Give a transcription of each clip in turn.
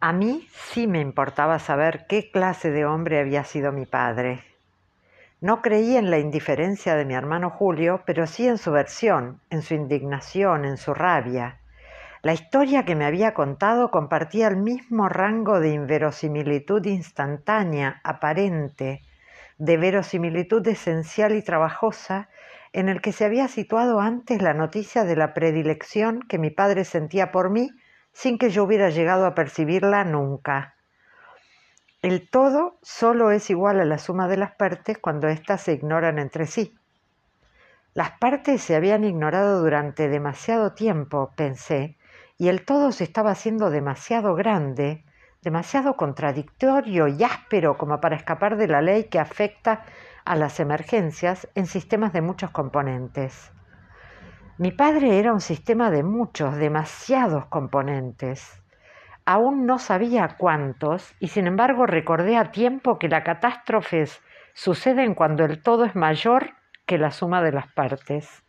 A mí sí me importaba saber qué clase de hombre había sido mi padre. No creí en la indiferencia de mi hermano Julio, pero sí en su versión, en su indignación, en su rabia. La historia que me había contado compartía el mismo rango de inverosimilitud instantánea, aparente, de verosimilitud esencial y trabajosa, en el que se había situado antes la noticia de la predilección que mi padre sentía por mí, sin que yo hubiera llegado a percibirla nunca. El todo solo es igual a la suma de las partes cuando éstas se ignoran entre sí. Las partes se habían ignorado durante demasiado tiempo, pensé, y el todo se estaba haciendo demasiado grande, demasiado contradictorio y áspero como para escapar de la ley que afecta a las emergencias en sistemas de muchos componentes. Mi padre era un sistema de muchos, demasiados componentes. Aún no sabía cuántos, y sin embargo recordé a tiempo que las catástrofes suceden cuando el todo es mayor que la suma de las partes.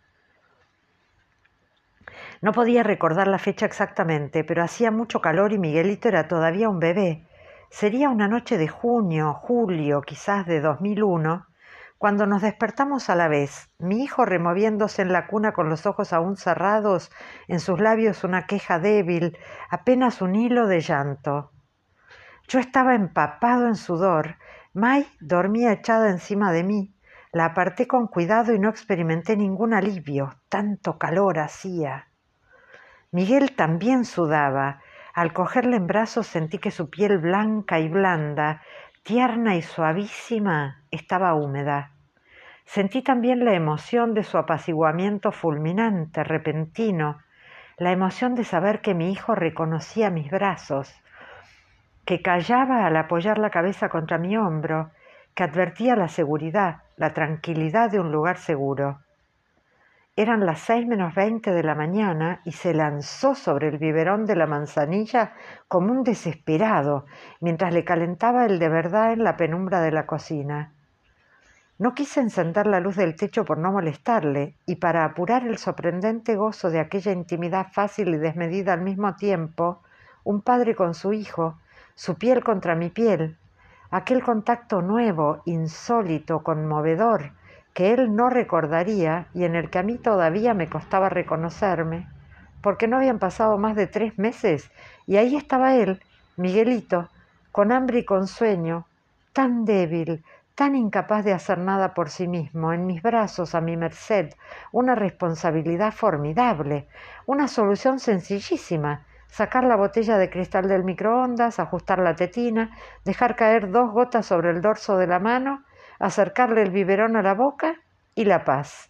No podía recordar la fecha exactamente, pero hacía mucho calor y Miguelito era todavía un bebé. Sería una noche de junio, julio, quizás de 2001, cuando nos despertamos a la vez, mi hijo removiéndose en la cuna con los ojos aún cerrados, en sus labios una queja débil, apenas un hilo de llanto. Yo estaba empapado en sudor. May dormía echada encima de mí. La aparté con cuidado y no experimenté ningún alivio. Tanto calor hacía. Miguel también sudaba. Al cogerle en brazos sentí que su piel blanca y blanda, tierna y suavísima, estaba húmeda. Sentí también la emoción de su apaciguamiento fulminante, repentino, la emoción de saber que mi hijo reconocía mis brazos, que callaba al apoyar la cabeza contra mi hombro, que advertía la seguridad, la tranquilidad de un lugar seguro. Eran las 6:20 de la mañana y se lanzó sobre el biberón de la manzanilla como un desesperado, mientras le calentaba el de verdad en la penumbra de la cocina. No quise encender la luz del techo por no molestarle, y para apurar el sorprendente gozo de aquella intimidad fácil y desmedida al mismo tiempo, un padre con su hijo, su piel contra mi piel, aquel contacto nuevo, insólito, conmovedor, que él no recordaría y en el que a mí todavía me costaba reconocerme, porque no habían pasado más de 3 meses, y ahí estaba él, Miguelito, con hambre y con sueño, tan débil, tan incapaz de hacer nada por sí mismo, en mis brazos, a mi merced, una responsabilidad formidable, una solución sencillísima, sacar la botella de cristal del microondas, ajustar la tetina, dejar caer 2 gotas sobre el dorso de la mano, acercarle el biberón a la boca y la paz.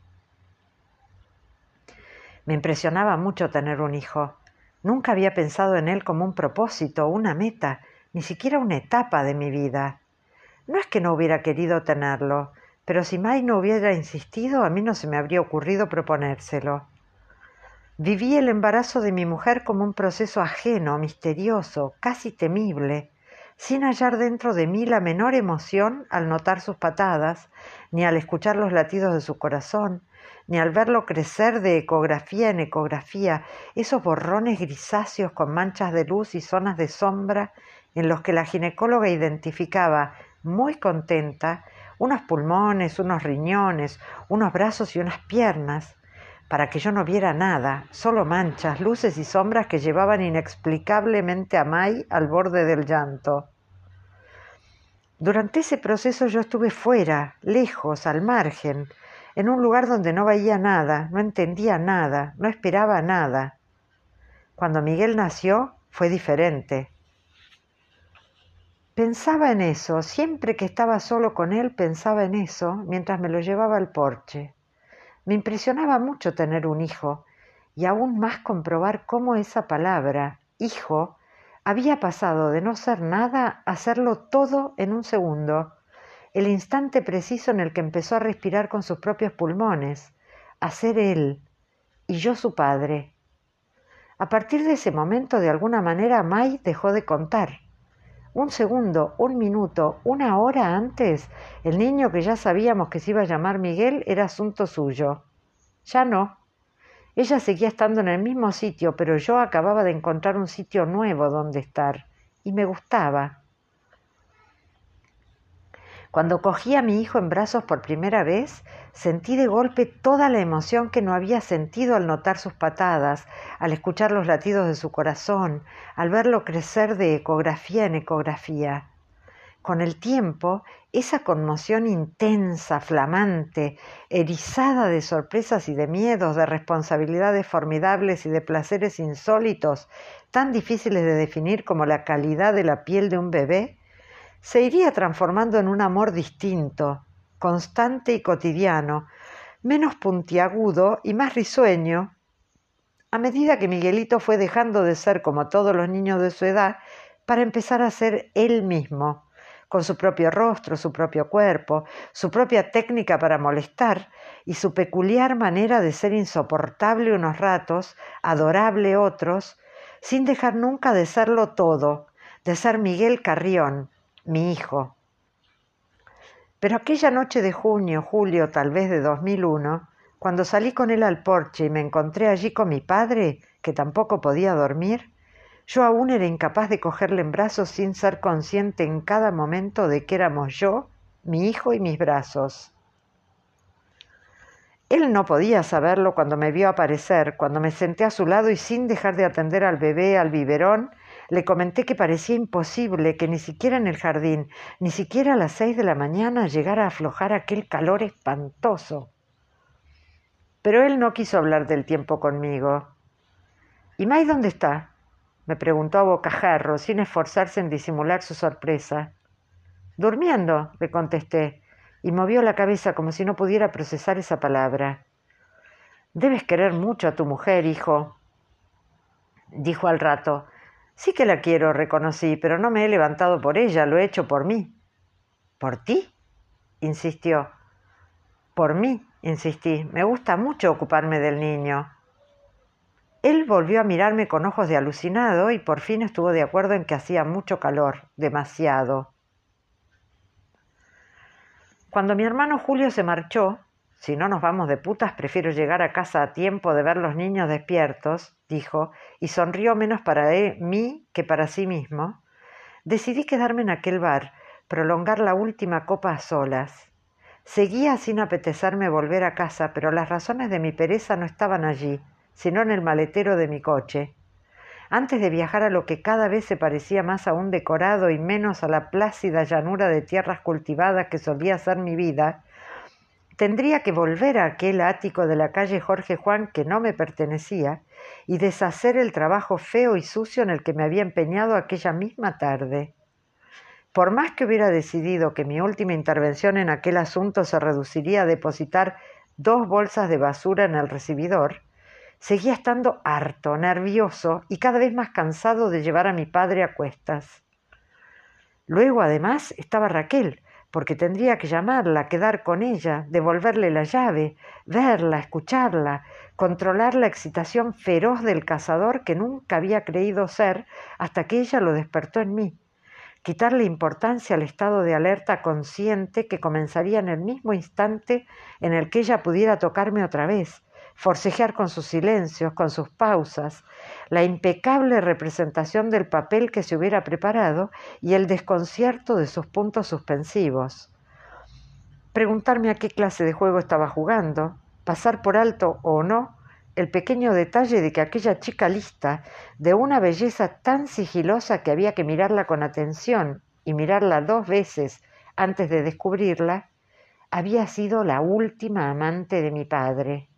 Me impresionaba mucho tener un hijo. Nunca había pensado en él como un propósito, una meta, ni siquiera una etapa de mi vida. No es que no hubiera querido tenerlo, pero si May no hubiera insistido, a mí no se me habría ocurrido proponérselo. Viví el embarazo de mi mujer como un proceso ajeno, misterioso, casi temible, sin hallar dentro de mí la menor emoción al notar sus patadas, ni al escuchar los latidos de su corazón, ni al verlo crecer de ecografía en ecografía, esos borrones grisáceos con manchas de luz y zonas de sombra en los que la ginecóloga identificaba, muy contenta, unos pulmones, unos riñones, unos brazos y unas piernas, para que yo no viera nada, solo manchas, luces y sombras que llevaban inexplicablemente a May al borde del llanto. Durante ese proceso yo estuve fuera, lejos, al margen, en un lugar donde no veía nada, no entendía nada, no esperaba nada. Cuando Miguel nació fue diferente. Pensaba en eso, siempre que estaba solo con él pensaba en eso mientras me lo llevaba al porche. Me impresionaba mucho tener un hijo y aún más comprobar cómo esa palabra, hijo, había pasado de no ser nada a serlo todo en un segundo, el instante preciso en el que empezó a respirar con sus propios pulmones, a ser él y yo su padre. A partir de ese momento, de alguna manera, May dejó de contar. Un segundo, un minuto, una hora antes, el niño que ya sabíamos que se iba a llamar Miguel era asunto suyo. Ya no. Ella seguía estando en el mismo sitio, pero yo acababa de encontrar un sitio nuevo donde estar, y me gustaba. Cuando cogí a mi hijo en brazos por primera vez, sentí de golpe toda la emoción que no había sentido al notar sus patadas, al escuchar los latidos de su corazón, al verlo crecer de ecografía en ecografía. Con el tiempo, esa conmoción intensa, flamante, erizada de sorpresas y de miedos, de responsabilidades formidables y de placeres insólitos, tan difíciles de definir como la calidad de la piel de un bebé, se iría transformando en un amor distinto, constante y cotidiano, menos puntiagudo y más risueño, a medida que Miguelito fue dejando de ser como todos los niños de su edad para empezar a ser él mismo, con su propio rostro, su propio cuerpo, su propia técnica para molestar y su peculiar manera de ser insoportable unos ratos, adorable otros, sin dejar nunca de serlo todo, de ser Miguel Carrión, mi hijo. Pero aquella noche de junio, julio tal vez de 2001, cuando salí con él al porche y me encontré allí con mi padre, que tampoco podía dormir, yo aún era incapaz de cogerle en brazos sin ser consciente en cada momento de que éramos yo, mi hijo y mis brazos. Él no podía saberlo cuando me vio aparecer, cuando me senté a su lado y sin dejar de atender al bebé, al biberón, le comenté que parecía imposible que ni siquiera en el jardín, ni siquiera a las 6 de la mañana llegara a aflojar aquel calor espantoso. Pero él no quiso hablar del tiempo conmigo. ¿Y May dónde está?, me preguntó a bocajarro, sin esforzarse en disimular su sorpresa. «Durmiendo», le contesté, y movió la cabeza como si no pudiera procesar esa palabra. «Debes querer mucho a tu mujer, hijo», dijo al rato. «Sí que la quiero», reconocí, «pero no me he levantado por ella, lo he hecho por mí». «¿Por ti?», insistió. «Por mí», insistí, «me gusta mucho ocuparme del niño». Él volvió a mirarme con ojos de alucinado y por fin estuvo de acuerdo en que hacía mucho calor, demasiado. Cuando mi hermano Julio se marchó, «Si no nos vamos de putas, prefiero llegar a casa a tiempo de ver los niños despiertos», dijo, y sonrió menos para mí que para sí mismo, decidí quedarme en aquel bar, prolongar la última copa a solas. Seguía sin apetecerme volver a casa, pero las razones de mi pereza no estaban allí, sino en el maletero de mi coche. Antes de viajar a lo que cada vez se parecía más a un decorado y menos a la plácida llanura de tierras cultivadas que solía ser mi vida, tendría que volver a aquel ático de la calle Jorge Juan que no me pertenecía y deshacer el trabajo feo y sucio en el que me había empeñado aquella misma tarde. Por más que hubiera decidido que mi última intervención en aquel asunto se reduciría a depositar 2 bolsas de basura en el recibidor, seguía estando harto, nervioso y cada vez más cansado de llevar a mi padre a cuestas. Luego, además, estaba Raquel, porque tendría que llamarla, quedar con ella, devolverle la llave, verla, escucharla, controlar la excitación feroz del cazador que nunca había creído ser hasta que ella lo despertó en mí, quitarle importancia al estado de alerta consciente que comenzaría en el mismo instante en el que ella pudiera tocarme otra vez, forcejear con sus silencios, con sus pausas, la impecable representación del papel que se hubiera preparado y el desconcierto de sus puntos suspensivos. Preguntarme a qué clase de juego estaba jugando, pasar por alto o no el pequeño detalle de que aquella chica lista, de una belleza tan sigilosa que había que mirarla con atención y mirarla 2 veces antes de descubrirla, había sido la última amante de mi padre.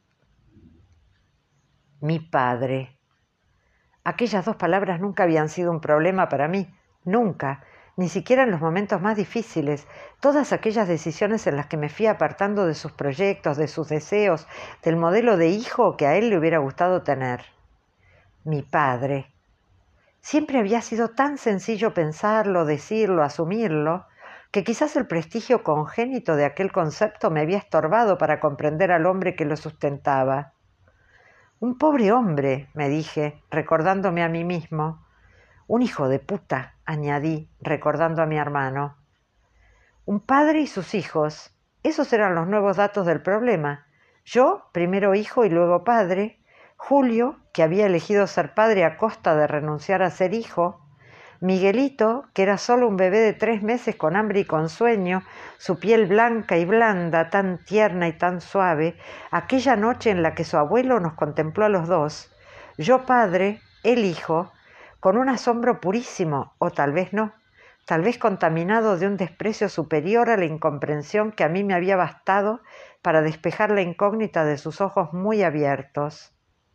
Mi padre. Aquellas 2 palabras nunca habían sido un problema para mí, nunca, ni siquiera en los momentos más difíciles, todas aquellas decisiones en las que me fui apartando de sus proyectos, de sus deseos, del modelo de hijo que a él le hubiera gustado tener. Mi padre. Siempre había sido tan sencillo pensarlo, decirlo, asumirlo, que quizás el prestigio congénito de aquel concepto me había estorbado para comprender al hombre que lo sustentaba. Un pobre hombre, me dije, recordándome a mí mismo. Un hijo de puta, añadí, recordando a mi hermano. Un padre y sus hijos, esos eran los nuevos datos del problema. Yo, primero hijo y luego padre. Julio, que había elegido ser padre a costa de renunciar a ser hijo. Miguelito, que era solo un bebé de 3 meses con hambre y con sueño, su piel blanca y blanda, tan tierna y tan suave, aquella noche en la que su abuelo nos contempló a los dos, yo padre, él hijo, con un asombro purísimo, o tal vez no, tal vez contaminado de un desprecio superior a la incomprensión que a mí me había bastado para despejar la incógnita de sus ojos muy abiertos.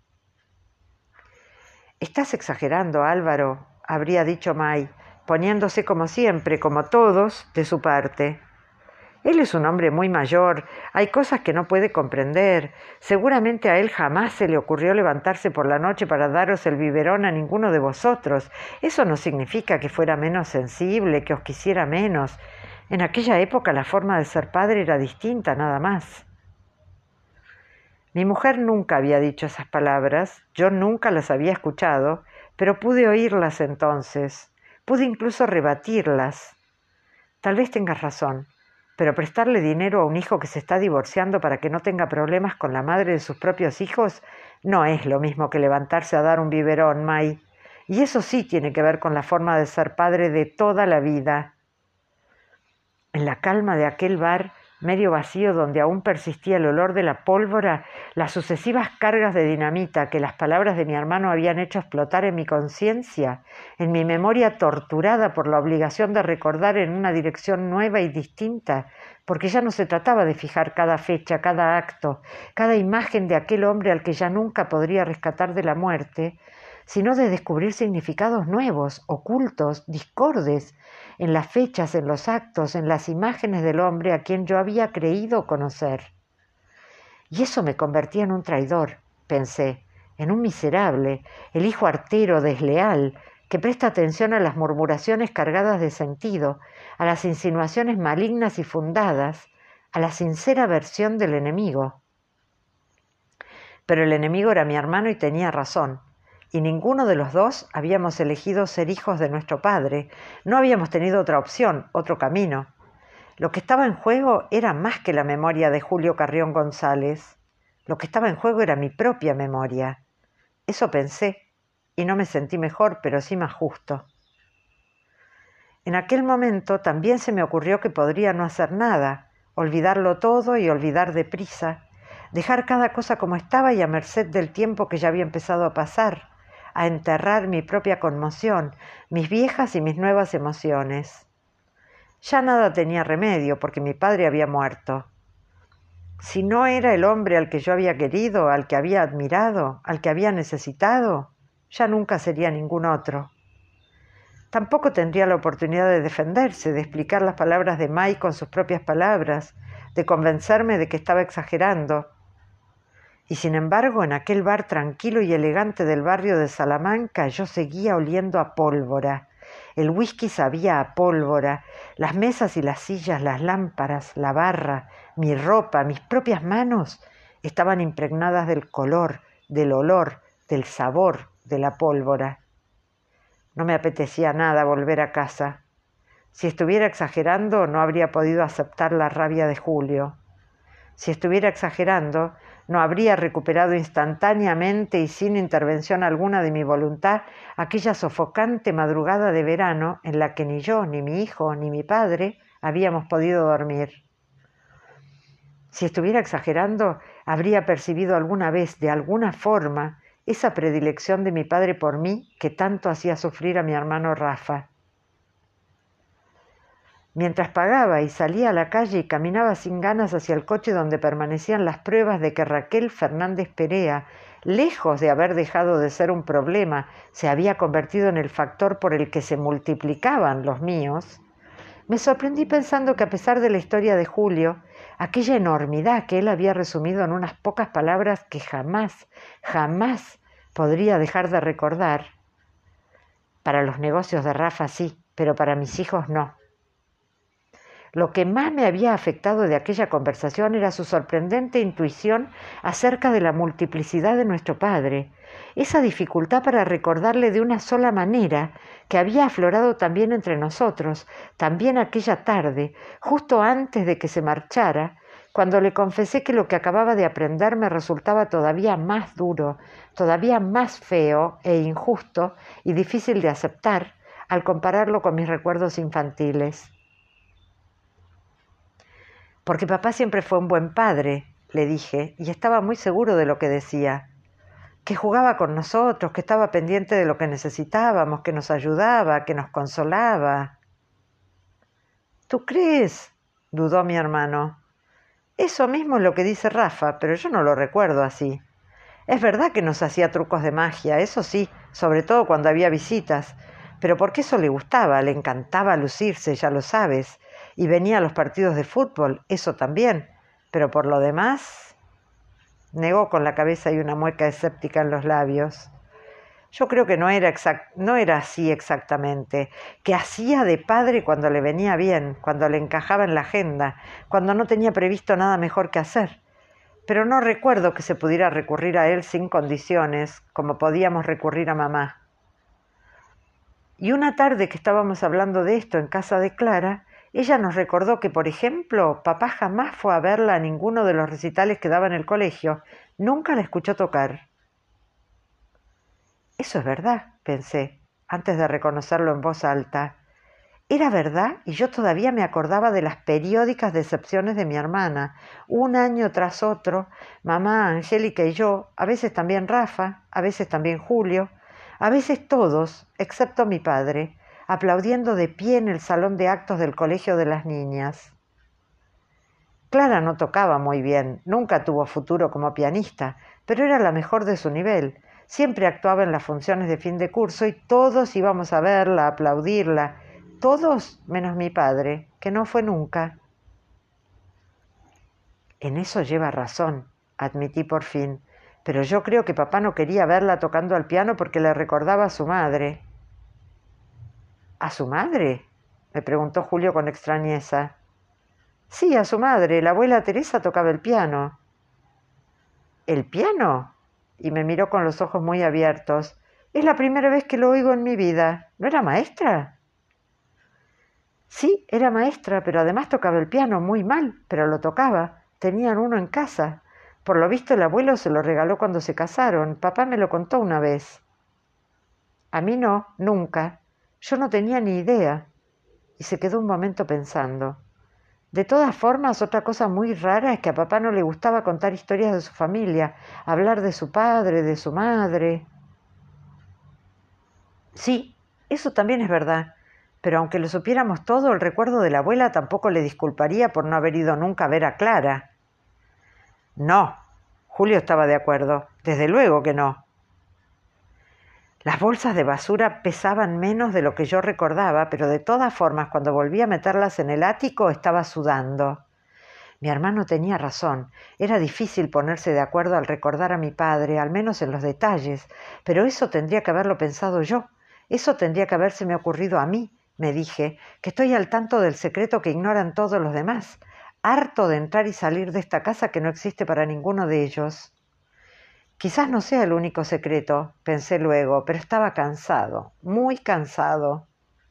«Estás exagerando, Álvaro», habría dicho May, poniéndose como siempre, como todos, de su parte. Él es un hombre muy mayor, hay cosas que no puede comprender. Seguramente a él jamás se le ocurrió levantarse por la noche para daros el biberón a ninguno de vosotros. Eso no significa que fuera menos sensible, que os quisiera menos. En aquella época la forma de ser padre era distinta, nada más. Mi mujer nunca había dicho esas palabras, yo nunca las había escuchado, pero pude oírlas entonces, pude incluso rebatirlas. Tal vez tengas razón, pero prestarle dinero a un hijo que se está divorciando para que no tenga problemas con la madre de sus propios hijos no es lo mismo que levantarse a dar un biberón, May. Y eso sí tiene que ver con la forma de ser padre de toda la vida. En la calma de aquel bar medio vacío donde aún persistía el olor de la pólvora, las sucesivas cargas de dinamita que las palabras de mi hermano habían hecho explotar en mi conciencia, en mi memoria torturada por la obligación de recordar en una dirección nueva y distinta, porque ya no se trataba de fijar cada fecha, cada acto, cada imagen de aquel hombre al que ya nunca podría rescatar de la muerte, sino de descubrir significados nuevos, ocultos, discordes, en las fechas, en los actos, en las imágenes del hombre a quien yo había creído conocer. Y eso me convertía en un traidor, pensé, en un miserable, el hijo artero, desleal, que presta atención a las murmuraciones cargadas de sentido, a las insinuaciones malignas y fundadas, a la sincera versión del enemigo. Pero el enemigo era mi hermano y tenía razón. Y ninguno de los dos habíamos elegido ser hijos de nuestro padre, no habíamos tenido otra opción, otro camino. Lo que estaba en juego era más que la memoria de Julio Carrión González. Lo que estaba en juego era mi propia memoria. Eso pensé, y no me sentí mejor, pero sí más justo. En aquel momento también se me ocurrió que podría no hacer nada, olvidarlo todo y olvidar deprisa, dejar cada cosa como estaba y a merced del tiempo que ya había empezado a pasar, a enterrar mi propia conmoción, mis viejas y mis nuevas emociones. Ya nada tenía remedio, porque mi padre había muerto. Si no era el hombre al que yo había querido, al que había admirado, al que había necesitado, ya nunca sería ningún otro. Tampoco tendría la oportunidad de defenderse, de explicar las palabras de May con sus propias palabras, de convencerme de que estaba exagerando. Y sin embargo, en aquel bar tranquilo y elegante del barrio de Salamanca, yo seguía oliendo a pólvora. El whisky sabía a pólvora, las mesas y las sillas, las lámparas, la barra, mi ropa, mis propias manos estaban impregnadas del color, del olor, del sabor de la pólvora. No me apetecía nada volver a casa. Si estuviera exagerando, no habría podido aceptar la rabia de Julio. Si estuviera exagerando, no habría recuperado instantáneamente y sin intervención alguna de mi voluntad aquella sofocante madrugada de verano en la que ni yo, ni mi hijo, ni mi padre habíamos podido dormir. Si estuviera exagerando, habría percibido alguna vez, de alguna forma, esa predilección de mi padre por mí que tanto hacía sufrir a mi hermano Rafa. Mientras pagaba y salía a la calle y caminaba sin ganas hacia el coche donde permanecían las pruebas de que Raquel Fernández Perea, lejos de haber dejado de ser un problema, se había convertido en el factor por el que se multiplicaban los míos, me sorprendí pensando que a pesar de la historia de Julio, aquella enormidad que él había resumido en unas pocas palabras que jamás podría dejar de recordar, para los negocios de Rafa sí, pero para mis hijos no. Lo que más me había afectado de aquella conversación era su sorprendente intuición acerca de la multiplicidad de nuestro padre, esa dificultad para recordarle de una sola manera que había aflorado también entre nosotros, también aquella tarde, justo antes de que se marchara, cuando le confesé que lo que acababa de aprender me resultaba todavía más duro, todavía más feo e injusto y difícil de aceptar, al compararlo con mis recuerdos infantiles. Porque papá siempre fue un buen padre, le dije, y estaba muy seguro de lo que decía. Que jugaba con nosotros, que estaba pendiente de lo que necesitábamos, que nos ayudaba, que nos consolaba. ¿Tú crees?, dudó mi hermano. Eso mismo es lo que dice Rafa, pero yo no lo recuerdo así. Es verdad que nos hacía trucos de magia, eso sí, sobre todo cuando había visitas, pero porque eso le gustaba, le encantaba lucirse, ya lo sabes, y venía a los partidos de fútbol, eso también, pero por lo demás, negó con la cabeza y una mueca escéptica en los labios. Yo creo que no era así exactamente, que hacía de padre cuando le venía bien, cuando le encajaba en la agenda, cuando no tenía previsto nada mejor que hacer. Pero no recuerdo que se pudiera recurrir a él sin condiciones, como podíamos recurrir a mamá. Y una tarde que estábamos hablando de esto en casa de Clara, ella nos recordó que, por ejemplo, papá jamás fue a verla a ninguno de los recitales que daba en el colegio, nunca la escuchó tocar. Eso es verdad, pensé, antes de reconocerlo en voz alta. Era verdad y yo todavía me acordaba de las periódicas decepciones de mi hermana, un año tras otro, mamá, Angélica y yo, a veces también Rafa, a veces también Julio, a veces todos, excepto mi padre, aplaudiendo de pie en el salón de actos del colegio de las niñas. Clara no tocaba muy bien, nunca tuvo futuro como pianista, pero era la mejor de su nivel. Siempre actuaba en las funciones de fin de curso y todos íbamos a verla, a aplaudirla, todos menos mi padre, que no fue nunca. En eso lleva razón, admití por fin, pero yo creo que papá no quería verla tocando al piano porque le recordaba a su madre. ¿A su madre?, me preguntó Julio con extrañeza. Sí, a su madre, la abuela Teresa tocaba el piano. ¿El piano? Y me miró con los ojos muy abiertos. Es la primera vez que lo oigo en mi vida. ¿No era maestra? Sí, era maestra, pero además tocaba el piano muy mal, pero lo tocaba. Tenían uno en casa. Por lo visto el abuelo se lo regaló cuando se casaron. Papá me lo contó una vez. A mí no, nunca. Yo no tenía ni idea. Y se quedó un momento pensando. De todas formas, otra cosa muy rara es que a papá no le gustaba contar historias de su familia, hablar de su padre, de su madre. Sí, eso también es verdad, pero aunque lo supiéramos todo, el recuerdo de la abuela tampoco le disculparía por no haber ido nunca a ver a Clara. No, Julio estaba de acuerdo, desde luego que no. Las bolsas de basura pesaban menos de lo que yo recordaba, pero de todas formas, cuando volví a meterlas en el ático, estaba sudando. Mi hermano tenía razón. Era difícil ponerse de acuerdo al recordar a mi padre, al menos en los detalles, pero eso tendría que haberlo pensado yo. Eso tendría que habérseme ocurrido a mí, me dije, que estoy al tanto del secreto que ignoran todos los demás, harto de entrar y salir de esta casa que no existe para ninguno de ellos. Quizás no sea el único secreto, pensé luego, pero estaba cansado, muy cansado.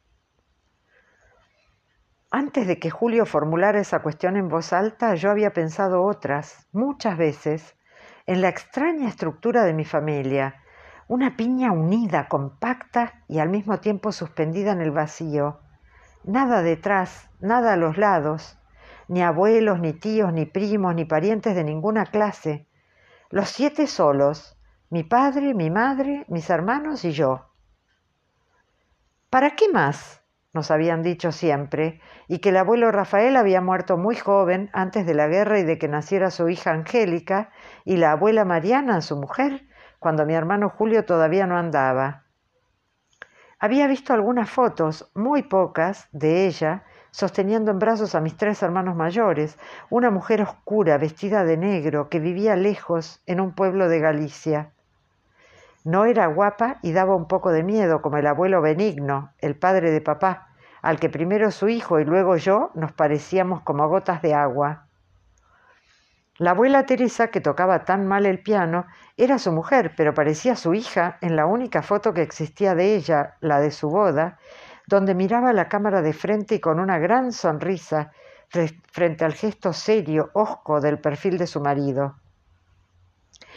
Antes de que Julio formulara esa cuestión en voz alta, yo había pensado otras, muchas veces, en la extraña estructura de mi familia, una piña unida, compacta y al mismo tiempo suspendida en el vacío. Nada detrás, nada a los lados, ni abuelos, ni tíos, ni primos, ni parientes de ninguna clase. Los 7 solos, mi padre, mi madre, mis hermanos y yo. ¿Para qué más?, nos habían dicho siempre, y que el abuelo Rafael había muerto muy joven, antes de la guerra y de que naciera su hija Angélica, y la abuela Mariana, su mujer, cuando mi hermano Julio todavía no andaba. Había visto algunas fotos, muy pocas, de ella, sosteniendo en brazos a mis 3 hermanos mayores, una mujer oscura, vestida de negro, que vivía lejos, en un pueblo de Galicia. No era guapa y daba un poco de miedo, como el abuelo Benigno, el padre de papá, al que primero su hijo y luego yo nos parecíamos como gotas de agua. La abuela Teresa, que tocaba tan mal el piano, era su mujer, pero parecía su hija en la única foto que existía de ella, la de su boda, donde miraba la cámara de frente y con una gran sonrisa frente al gesto serio, hosco del perfil de su marido.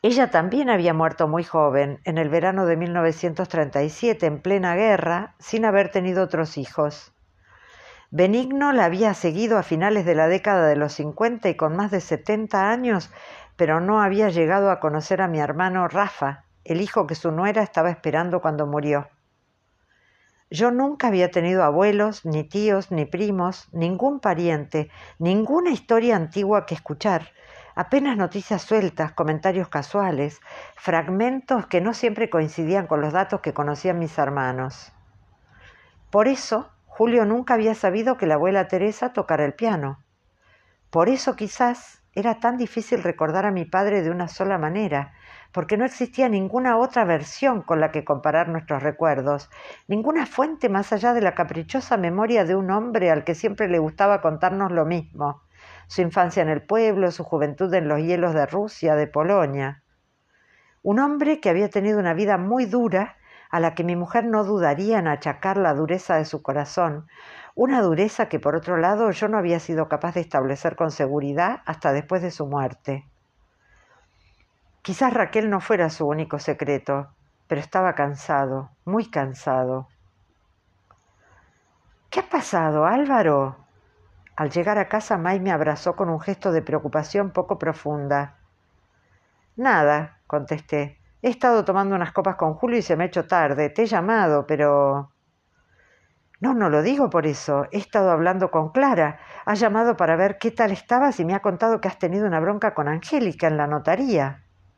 Ella también había muerto muy joven, en el verano de 1937, en plena guerra, sin haber tenido otros hijos. Benigno la había seguido a finales de la década de los 50 y con más de 70 años, pero no había llegado a conocer a mi hermano Rafa, el hijo que su nuera estaba esperando cuando murió. Yo nunca había tenido abuelos, ni tíos, ni primos, ningún pariente, ninguna historia antigua que escuchar, apenas noticias sueltas, comentarios casuales, fragmentos que no siempre coincidían con los datos que conocían mis hermanos. Por eso, Julio nunca había sabido que la abuela Teresa tocara el piano. Por eso quizás era tan difícil recordar a mi padre de una sola manera, porque no existía ninguna otra versión con la que comparar nuestros recuerdos, ninguna fuente más allá de la caprichosa memoria de un hombre al que siempre le gustaba contarnos lo mismo, su infancia en el pueblo, su juventud en los hielos de Rusia, de Polonia. Un hombre que había tenido una vida muy dura, a la que mi mujer no dudaría en achacar la dureza de su corazón, una dureza que por otro lado yo no había sido capaz de establecer con seguridad hasta después de su muerte. Quizás Raquel no fuera su único secreto, pero estaba cansado, muy cansado. ¿Qué ha pasado, Álvaro? Al llegar a casa, May me abrazó con un gesto de preocupación poco profunda. Nada, contesté. He estado tomando unas copas con Julio y se me ha hecho tarde. Te he llamado, pero... No lo digo por eso. He estado hablando con Clara. Ha llamado para ver qué tal estabas y me ha contado que has tenido una bronca con Angélica en la notaría.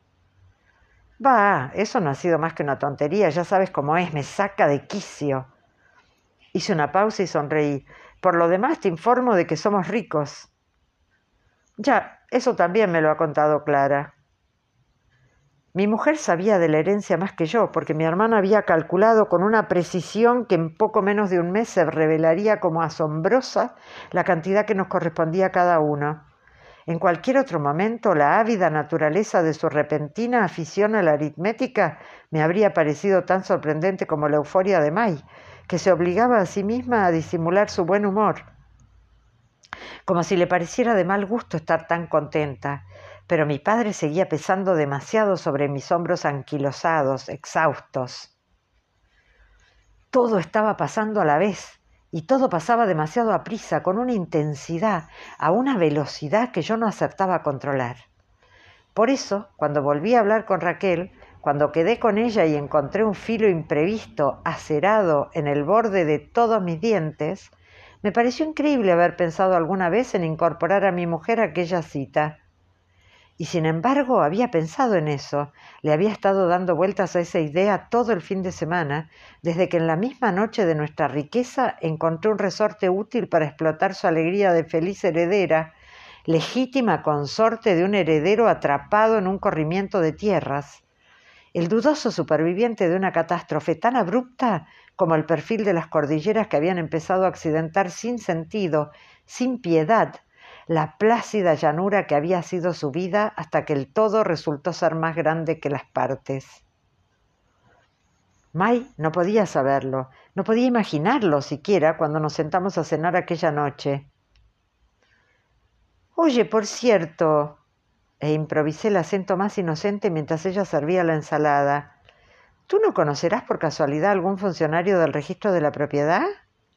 Va, eso no ha sido más que una tontería. Ya sabes cómo es, me saca de quicio. Hice una pausa y sonreí. Por lo demás te informo de que somos ricos. Ya, eso también me lo ha contado Clara. Mi mujer sabía de la herencia más que yo, porque mi hermano había calculado con una precisión que en poco menos de un mes se revelaría como asombrosa la cantidad que nos correspondía a cada uno. En cualquier otro momento, la ávida naturaleza de su repentina afición a la aritmética me habría parecido tan sorprendente como la euforia de May, que se obligaba a sí misma a disimular su buen humor, como si le pareciera de mal gusto estar tan contenta. Pero mi padre seguía pesando demasiado sobre mis hombros anquilosados, exhaustos. Todo estaba pasando a la vez, y todo pasaba demasiado aprisa, con una intensidad, a una velocidad que yo no acertaba a controlar. Por eso, cuando volví a hablar con Raquel, cuando quedé con ella y encontré un filo imprevisto, acerado en el borde de todos mis dientes, me pareció increíble haber pensado alguna vez en incorporar a mi mujer a aquella cita. Y sin embargo había pensado en eso, le había estado dando vueltas a esa idea todo el fin de semana, desde que en la misma noche de nuestra riqueza encontré un resorte útil para explotar su alegría de feliz heredera, legítima consorte de un heredero atrapado en un corrimiento de tierras, el dudoso superviviente de una catástrofe tan abrupta como el perfil de las cordilleras que habían empezado a accidentar sin sentido, sin piedad, la plácida llanura que había sido su vida hasta que el todo resultó ser más grande que las partes. May no podía saberlo, no podía imaginarlo siquiera cuando nos sentamos a cenar aquella noche. Oye, por cierto, e improvisé el acento más inocente mientras ella servía la ensalada, ¿tú no conocerás por casualidad algún funcionario del registro de la propiedad?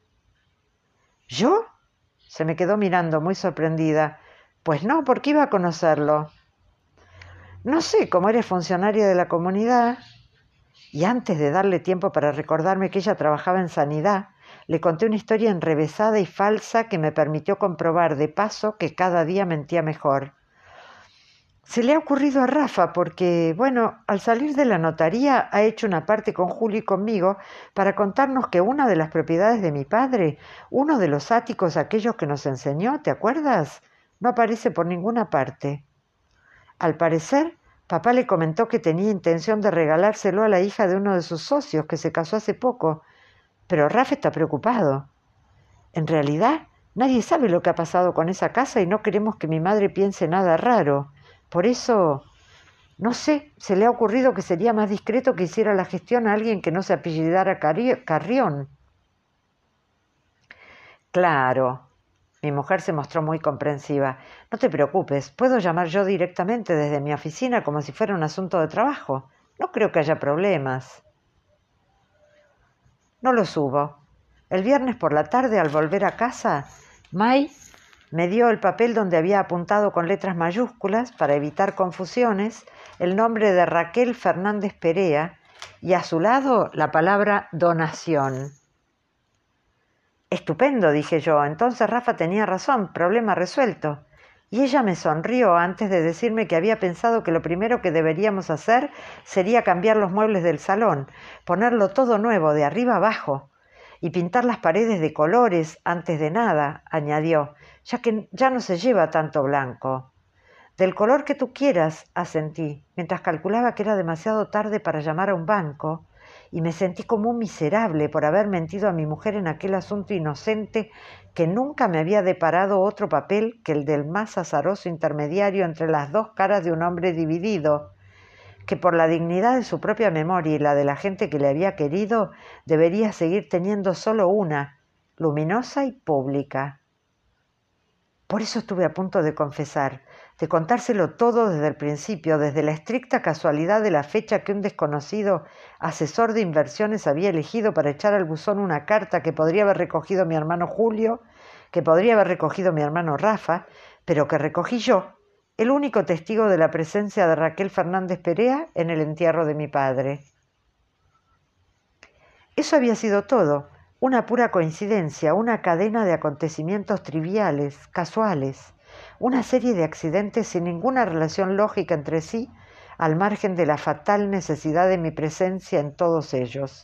¿Yo? Se me quedó mirando muy sorprendida. Pues no, ¿por qué iba a conocerlo? No sé, como eres funcionaria de la comunidad. Y antes de darle tiempo para recordarme que ella trabajaba en sanidad, le conté una historia enrevesada y falsa que me permitió comprobar de paso que cada día mentía mejor. Se le ha ocurrido a Rafa porque, bueno, al salir de la notaría ha hecho una parte con Julio y conmigo para contarnos que una de las propiedades de mi padre, uno de los áticos aquellos que nos enseñó, ¿te acuerdas? No aparece por ninguna parte. Al parecer, papá le comentó que tenía intención de regalárselo a la hija de uno de sus socios que se casó hace poco, pero Rafa está preocupado. En realidad, nadie sabe lo que ha pasado con esa casa y no queremos que mi madre piense nada raro. Por eso, no sé, se le ha ocurrido que sería más discreto que hiciera la gestión a alguien que no se apellidara Carrión. Claro, Mi mujer se mostró muy comprensiva. No te preocupes, puedo llamar yo directamente desde mi oficina como si fuera un asunto de trabajo. No creo que haya problemas. No los hubo. El viernes por la tarde, al volver a casa, May me dio el papel donde había apuntado con letras mayúsculas, para evitar confusiones, el nombre de Raquel Fernández Perea y a su lado la palabra donación. Estupendo, dije yo. Entonces Rafa tenía razón, problema resuelto. Y ella me sonrió antes de decirme que había pensado que lo primero que deberíamos hacer sería cambiar los muebles del salón, ponerlo todo nuevo, de arriba abajo, y pintar las paredes de colores antes de nada, añadió, ya que ya no se lleva tanto blanco. Del color que tú quieras, asentí, mientras calculaba que era demasiado tarde para llamar a un banco, y me sentí como un miserable por haber mentido a mi mujer en aquel asunto inocente que nunca me había deparado otro papel que el del más azaroso intermediario entre las dos caras de un hombre dividido, que por la dignidad de su propia memoria y la de la gente que le había querido, debería seguir teniendo solo una, luminosa y pública. Por eso estuve a punto de confesar, de contárselo todo desde el principio, desde la estricta casualidad de la fecha que un desconocido asesor de inversiones había elegido para echar al buzón una carta que podría haber recogido mi hermano Julio, que podría haber recogido mi hermano Rafa, pero que recogí yo, el único testigo de la presencia de Raquel Fernández Perea en el entierro de mi padre. Eso había sido todo, una pura coincidencia, una cadena de acontecimientos triviales, casuales, una serie de accidentes sin ninguna relación lógica entre sí, al margen de la fatal necesidad de mi presencia en todos ellos.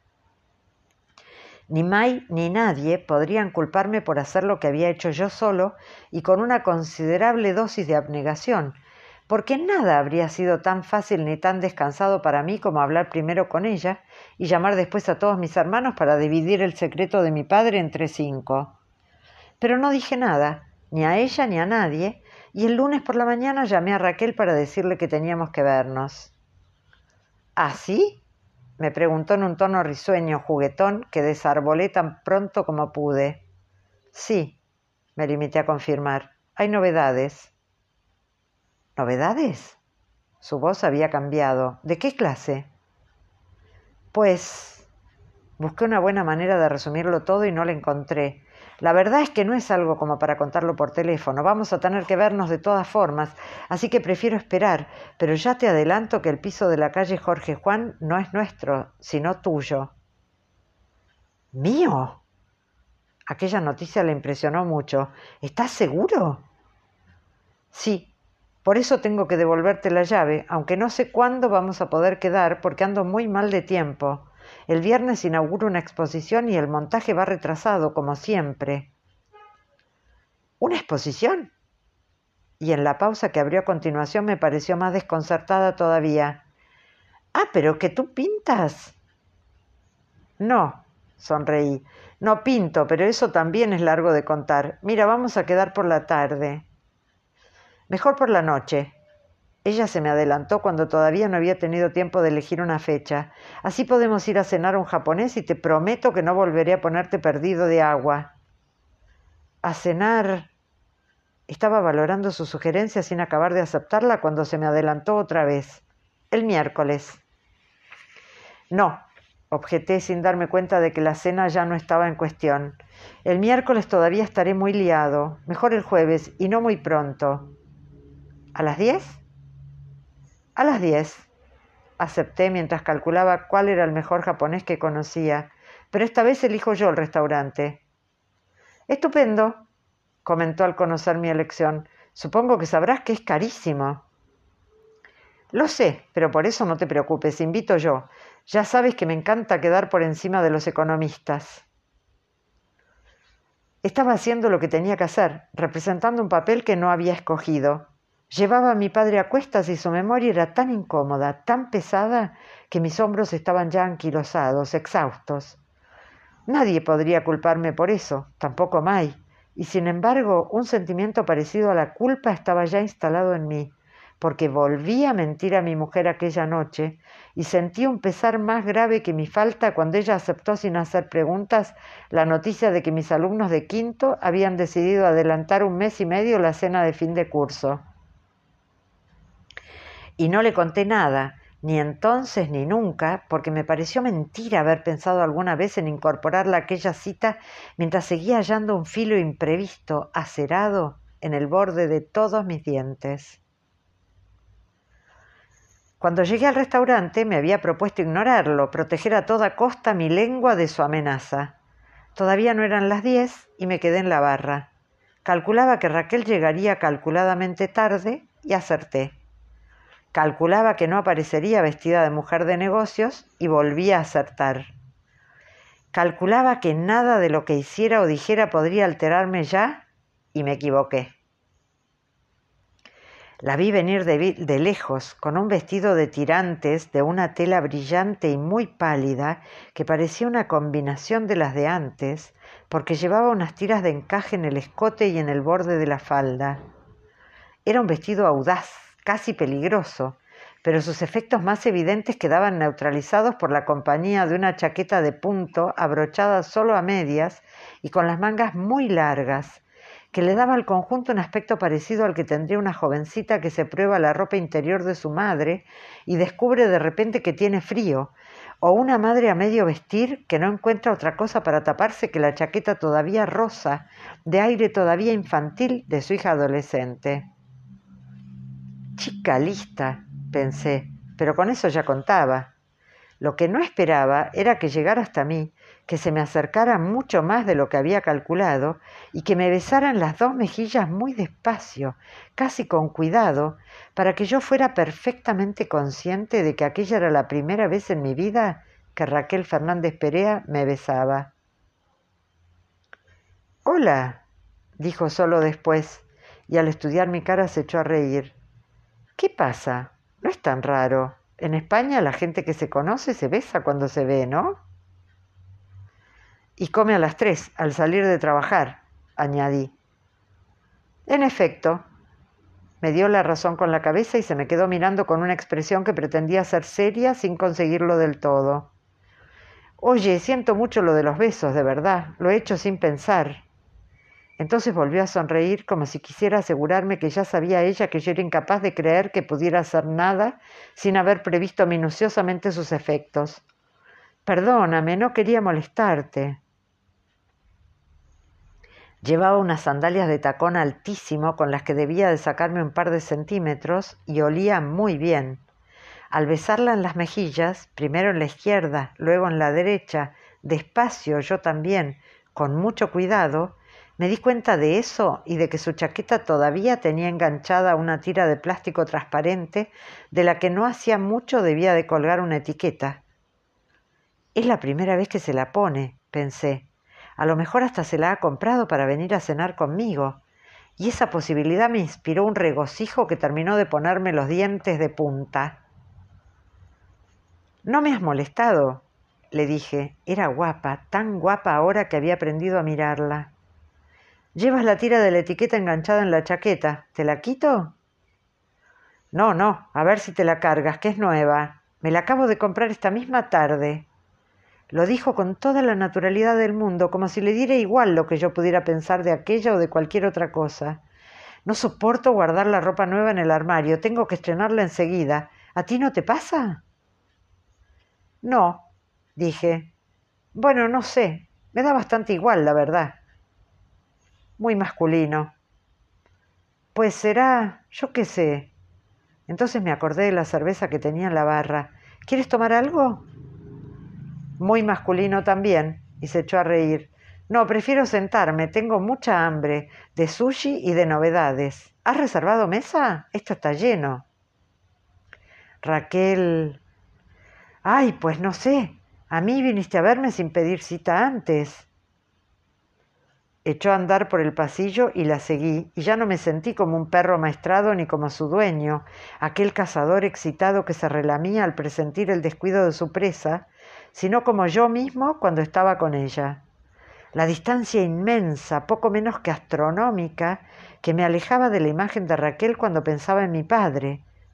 Ni May ni nadie podrían culparme por hacer lo que había hecho yo solo y con una considerable dosis de abnegación, porque nada habría sido tan fácil ni tan descansado para mí como hablar primero con ella y llamar después a todos mis hermanos para dividir el secreto de mi padre entre 5. Pero no dije nada, ni a ella ni a nadie, y el lunes por la mañana llamé a Raquel para decirle que teníamos que vernos. ¿Ah, sí?, me preguntó en un tono risueño, juguetón, que desarbolé tan pronto como pude. Sí, me limité a confirmar. Hay novedades. ¿Novedades? Su voz había cambiado. ¿De qué clase? Pues busqué una buena manera de resumirlo todo y no la encontré. La verdad es que no es algo como para contarlo por teléfono. Vamos a tener que vernos de todas formas, así que prefiero esperar, pero ya te adelanto que el piso de la calle Jorge Juan no es nuestro, sino tuyo. ¿Mío? Aquella noticia le impresionó mucho. ¿Estás seguro? Sí, por eso tengo que devolverte la llave, aunque no sé cuándo vamos a poder quedar porque ando muy mal de tiempo. El viernes inauguro una exposición y el montaje va retrasado, como siempre. ¿Una exposición? Y en la pausa que abrió a continuación me pareció más desconcertada todavía. Ah, ¿pero que tú pintas? No, sonreí. No pinto, pero eso también es largo de contar. Mira, vamos a quedar por la tarde. Mejor por la noche. Ella se me adelantó cuando todavía no había tenido tiempo de elegir una fecha. Así podemos ir a cenar a un japonés y te prometo que no volveré a ponerte perdido de agua. ¿A cenar? Estaba valorando su sugerencia sin acabar de aceptarla cuando se me adelantó otra vez. El miércoles. No, objeté sin darme cuenta de que la cena ya no estaba en cuestión. El miércoles todavía estaré muy liado. Mejor el jueves y no muy pronto. ¿A las 10? A las 10, acepté mientras calculaba cuál era el mejor japonés que conocía, pero esta vez elijo yo el restaurante. Estupendo, comentó al conocer mi elección. Supongo que sabrás que es carísimo. Lo sé, pero por eso no te preocupes, invito yo. Ya sabes que me encanta quedar por encima de los economistas. Estaba haciendo lo que tenía que hacer, representando un papel que no había escogido. Llevaba a mi padre a cuestas y su memoria era tan incómoda, tan pesada, que mis hombros estaban ya anquilosados, exhaustos. Nadie podría culparme por eso, tampoco May, y sin embargo un sentimiento parecido a la culpa estaba ya instalado en mí, porque volví a mentir a mi mujer aquella noche y sentí un pesar más grave que mi falta cuando ella aceptó sin hacer preguntas la noticia de que mis alumnos de quinto habían decidido adelantar 1 mes y medio la cena de fin de curso. Y no le conté nada, ni entonces ni nunca, porque me pareció mentira haber pensado alguna vez en incorporarla a aquella cita mientras seguía hallando un filo imprevisto, acerado, en el borde de todos mis dientes. Cuando llegué al restaurante me había propuesto ignorarlo, proteger a toda costa mi lengua de su amenaza. Todavía no eran las 10 y me quedé en la barra. Calculaba que Raquel llegaría calculadamente tarde y acerté. Calculaba que no aparecería vestida de mujer de negocios y volví a acertar. Calculaba que nada de lo que hiciera o dijera podría alterarme ya y me equivoqué. La vi venir de lejos, con un vestido de tirantes de una tela brillante y muy pálida que parecía una combinación de las de antes, porque llevaba unas tiras de encaje en el escote y en el borde de la falda. Era un vestido audaz, casi peligroso, pero sus efectos más evidentes quedaban neutralizados por la compañía de una chaqueta de punto abrochada solo a medias y con las mangas muy largas, que le daba al conjunto un aspecto parecido al que tendría una jovencita que se prueba la ropa interior de su madre y descubre de repente que tiene frío, o una madre a medio vestir que no encuentra otra cosa para taparse que la chaqueta todavía rosa, de aire todavía infantil de su hija adolescente. Chica lista, pensé, pero con eso ya contaba. Lo que no esperaba era que llegara hasta mí, que se me acercara mucho más de lo que había calculado y que me besaran las 2 mejillas muy despacio, casi con cuidado, para que yo fuera perfectamente consciente de que aquella era la primera vez en mi vida que Raquel Fernández Perea me besaba. «Hola», dijo solo después, y al estudiar mi cara se echó a reír. «¿Qué pasa? No es tan raro. En España la gente que se conoce se besa cuando se ve, ¿no?» «Y come a las 3, al salir de trabajar», añadí. En efecto, me dio la razón con la cabeza y se me quedó mirando con una expresión que pretendía ser seria sin conseguirlo del todo. «Oye, siento mucho lo de los besos, de verdad, lo he hecho sin pensar». Entonces volvió a sonreír como si quisiera asegurarme que ya sabía ella que yo era incapaz de creer que pudiera hacer nada sin haber previsto minuciosamente sus efectos. «Perdóname, no quería molestarte». Llevaba unas sandalias de tacón altísimo con las que debía de sacarme un par de centímetros y olía muy bien. Al besarla en las mejillas, primero en la izquierda, luego en la derecha, despacio yo también, con mucho cuidado, me di cuenta de eso y de que su chaqueta todavía tenía enganchada una tira de plástico transparente de la que no hacía mucho debía de colgar una etiqueta. «Es la primera vez que se la pone», pensé. «A lo mejor hasta se la ha comprado para venir a cenar conmigo». Y esa posibilidad me inspiró un regocijo que terminó de ponerme los dientes de punta. «No me has molestado», le dije. Era guapa, tan guapa ahora que había aprendido a mirarla. «Llevas la tira de la etiqueta enganchada en la chaqueta. ¿Te la quito?» No, a ver si te la cargas, que es nueva. Me la acabo de comprar esta misma tarde». Lo dijo con toda la naturalidad del mundo, como si le diera igual lo que yo pudiera pensar de aquella o de cualquier otra cosa. «No soporto guardar la ropa nueva en el armario, tengo que estrenarla enseguida. ¿A ti no te pasa?» «No», dije. «Bueno, no sé, me da bastante igual, la verdad». «Muy masculino». «Pues será, yo qué sé». Entonces me acordé de la cerveza que tenía en la barra. «¿Quieres tomar algo?» «Muy masculino también», y se echó a reír. «No, prefiero sentarme, tengo mucha hambre, de sushi y de novedades. ¿Has reservado mesa? Esto está lleno». Raquel... «Ay, pues no sé, a mí viniste a verme sin pedir cita antes». Echó a andar por el pasillo y la seguí, y ya no me sentí como un perro amaestrado ni como su dueño, aquel cazador excitado que se relamía al presentir el descuido de su presa, sino como yo mismo cuando estaba con ella. La distancia inmensa, poco menos que astronómica, que me alejaba de la imagen de Raquel cuando pensaba en mi padre,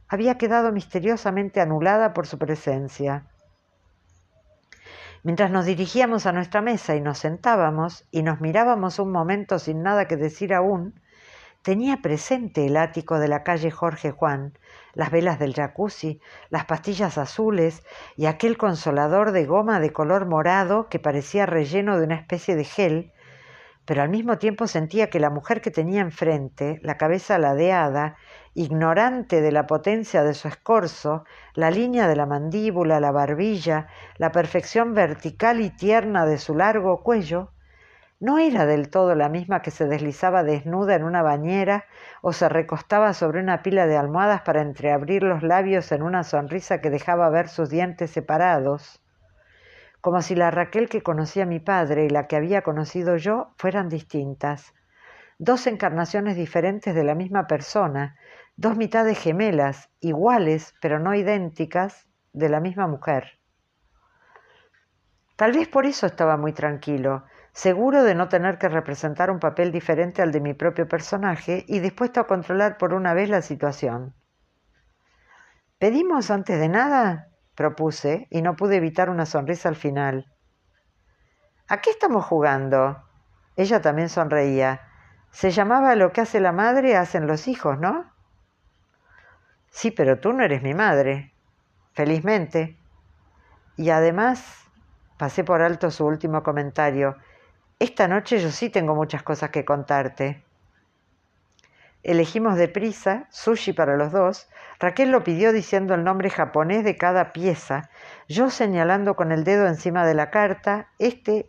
había quedado misteriosamente anulada por su presencia. Mientras nos dirigíamos a nuestra mesa y nos sentábamos y nos mirábamos un momento sin nada que decir aún, tenía presente el ático de la calle Jorge Juan, las velas del jacuzzi, las pastillas azules y aquel consolador de goma de color morado que parecía relleno de una especie de gel, pero al mismo tiempo sentía que la mujer que tenía enfrente, la cabeza ladeada, ignorante de la potencia de su escorzo, la línea de la mandíbula, la barbilla, la perfección vertical y tierna de su largo cuello, no era del todo la misma que se deslizaba desnuda en una bañera o se recostaba sobre una pila de almohadas para entreabrir los labios en una sonrisa que dejaba ver sus dientes separados, como si la Raquel que conocía mi padre y la que había conocido yo fueran distintas, dos encarnaciones diferentes de la misma persona, dos mitades gemelas, iguales pero no idénticas, de la misma mujer. Tal vez por eso estaba muy tranquilo, seguro de no tener que representar un papel diferente al de mi propio personaje y dispuesto a controlar por una vez la situación. ¿Pedimos antes de nada?, propuse, y no pude evitar una sonrisa al final. ¿A qué estamos jugando? Ella también sonreía. Se llamaba Lo que hace la madre, hacen los hijos, ¿no? Sí, pero tú no eres mi madre. Felizmente. Y además, pasé por alto su último comentario. Esta noche yo sí tengo muchas cosas que contarte. Elegimos deprisa, sushi para los dos. Raquel lo pidió diciendo el nombre japonés de cada pieza, yo señalando con el dedo encima de la carta, este.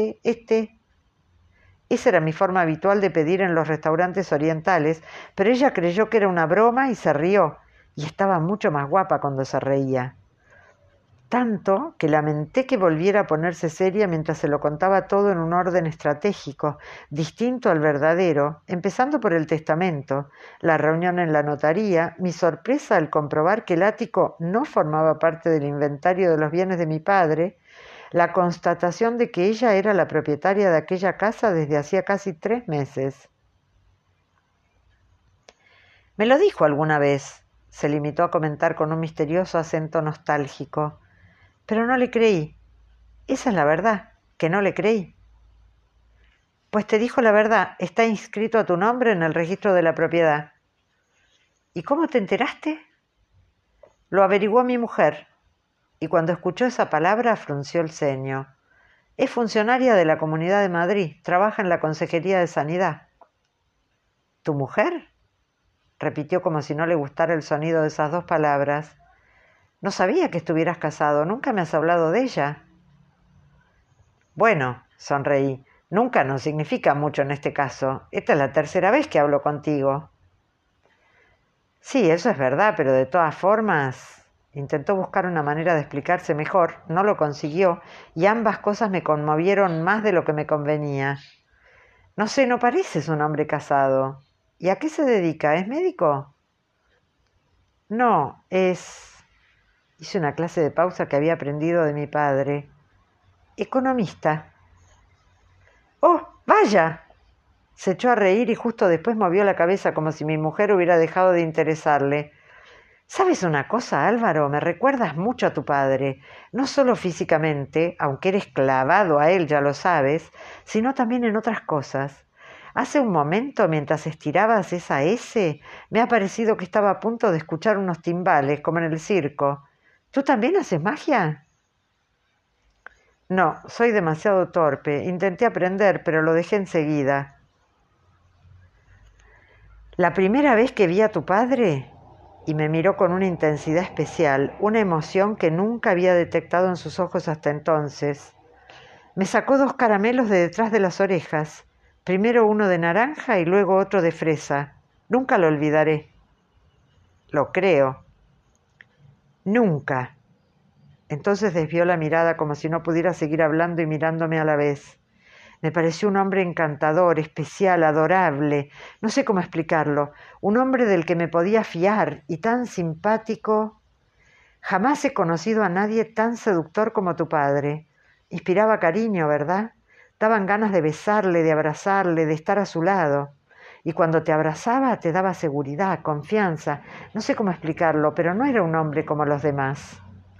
Esa era mi forma habitual de pedir en los restaurantes orientales, pero ella creyó que era una broma y se rió, y estaba mucho más guapa cuando se reía. Tanto que lamenté que volviera a ponerse seria mientras se lo contaba todo en un orden estratégico, distinto al verdadero, empezando por el testamento, la reunión en la notaría, mi sorpresa al comprobar que el ático no formaba parte del inventario de los bienes de mi padre, la constatación de que ella era la propietaria de aquella casa desde hacía casi 3 meses. «Me lo dijo alguna vez», se limitó a comentar con un misterioso acento nostálgico. Pero no le creí. Esa es la verdad, que no le creí. Pues te dijo la verdad, está inscrito a tu nombre en el registro de la propiedad. ¿Y cómo te enteraste? Lo averiguó mi mujer, y cuando escuchó esa palabra frunció el ceño. Es funcionaria de la Comunidad de Madrid, trabaja en la Consejería de Sanidad. ¿Tu mujer?, repitió como si no le gustara el sonido de esas dos palabras. No sabía que estuvieras casado, nunca me has hablado de ella. Bueno, sonreí, nunca no significa mucho en este caso. Esta es la 3ª vez que hablo contigo. Sí, eso es verdad, pero de todas formas, intentó buscar una manera de explicarse mejor, no lo consiguió, y ambas cosas me conmovieron más de lo que me convenía. No sé, no pareces un hombre casado. ¿Y a qué se dedica? ¿Es médico? No, es... Hice una clase de pausa que había aprendido de mi padre. Economista. ¡Oh, vaya! Se echó a reír y justo después movió la cabeza como si mi mujer hubiera dejado de interesarle. ¿Sabes una cosa, Álvaro? Me recuerdas mucho a tu padre, no solo físicamente, aunque eres clavado a él, ya lo sabes, sino también en otras cosas. Hace un momento, mientras estirabas esa S, me ha parecido que estaba a punto de escuchar unos timbales, como en el circo. ¿Tú también haces magia? No, soy demasiado torpe. Intenté aprender, pero lo dejé enseguida. La primera vez que vi a tu padre, y me miró con una intensidad especial, una emoción que nunca había detectado en sus ojos hasta entonces, me sacó 2 caramelos de detrás de las orejas, primero uno de naranja y luego otro de fresa. Nunca lo olvidaré. Lo creo. Nunca. Entonces desvió la mirada como si no pudiera seguir hablando y mirándome a la vez. Me pareció un hombre encantador, especial, adorable, no sé cómo explicarlo, un hombre del que me podía fiar y tan simpático. Jamás he conocido a nadie tan seductor como tu padre. Inspiraba cariño, ¿verdad? Daban ganas de besarle, de abrazarle, de estar a su lado. y cuando te abrazaba te daba seguridad, confianza. No sé cómo explicarlo, pero no era un hombre como los demás.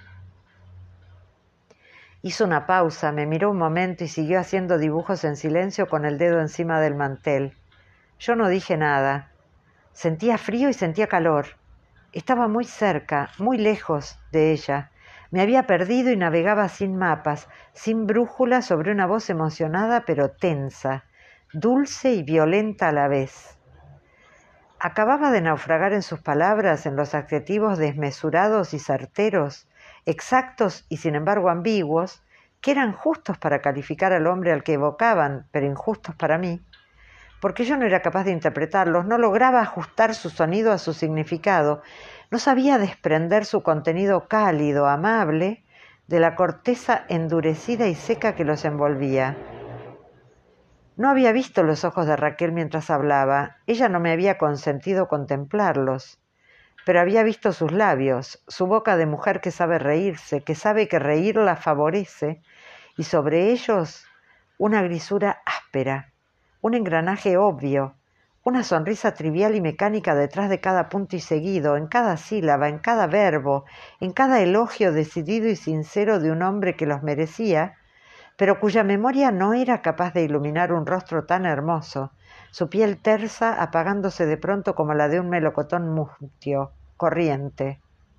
Hizo una pausa, me miró un momento y siguió haciendo dibujos en silencio con el dedo encima del mantel. Yo no dije nada. Sentía frío y sentía calor. Estaba muy cerca, muy lejos de ella. Me había perdido y navegaba sin mapas, sin brújula sobre una voz emocionada pero tensa, dulce y violenta a la vez. Acababa de naufragar en sus palabras, en los adjetivos desmesurados y certeros, exactos y sin embargo ambiguos, que eran justos para calificar al hombre al que evocaban, pero injustos para mí, porque yo no era capaz de interpretarlos, no lograba ajustar su sonido a su significado, no sabía desprender su contenido cálido, amable, de la corteza endurecida y seca que los envolvía. No había visto los ojos de Raquel mientras hablaba, ella no me había consentido contemplarlos, pero había visto sus labios, su boca de mujer que sabe reírse, que sabe que reír la favorece, y sobre ellos una grisura áspera, un engranaje obvio, una sonrisa trivial y mecánica detrás de cada punto y seguido, en cada sílaba, en cada verbo, en cada elogio decidido y sincero de un hombre que los merecía, pero cuya memoria no era capaz de iluminar un rostro tan hermoso, su piel tersa apagándose de pronto como la de un melocotón mustio, corriente.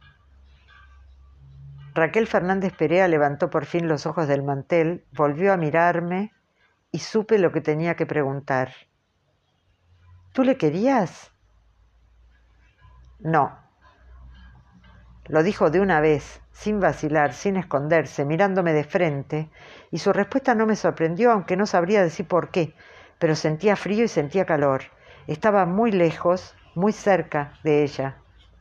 Raquel Fernández Perea levantó por fin los ojos del mantel, volvió a mirarme y supe lo que tenía que preguntar. ¿Tú le querías? No. Lo dijo de una vez, sin vacilar, sin esconderse, mirándome de frente, y su respuesta no me sorprendió, aunque no sabría decir por qué, pero sentía frío y sentía calor. Estaba muy lejos, muy cerca de ella.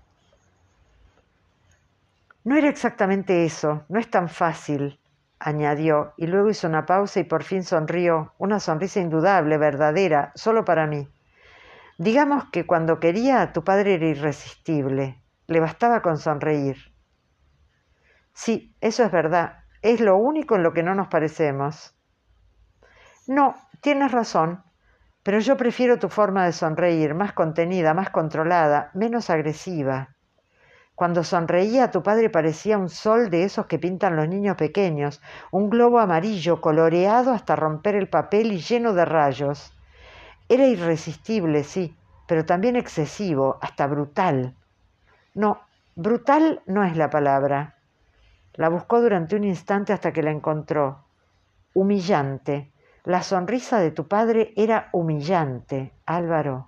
No era exactamente eso, no es tan fácil, añadió, y luego hizo una pausa y por fin sonrió, una sonrisa indudable, verdadera, solo para mí. Digamos que cuando quería, tu padre era irresistible, le bastaba con sonreír. Sí, eso es verdad, es lo único en lo que no nos parecemos. No, tienes razón, pero yo prefiero tu forma de sonreír, más contenida, más controlada, menos agresiva. Cuando sonreía, tu padre parecía un sol de esos que pintan los niños pequeños, un globo amarillo coloreado hasta romper el papel y lleno de rayos. Era irresistible, sí, pero también excesivo, hasta brutal. No, brutal no es la palabra. La buscó durante un instante hasta que la encontró. Humillante. La sonrisa de tu padre era humillante, Álvaro.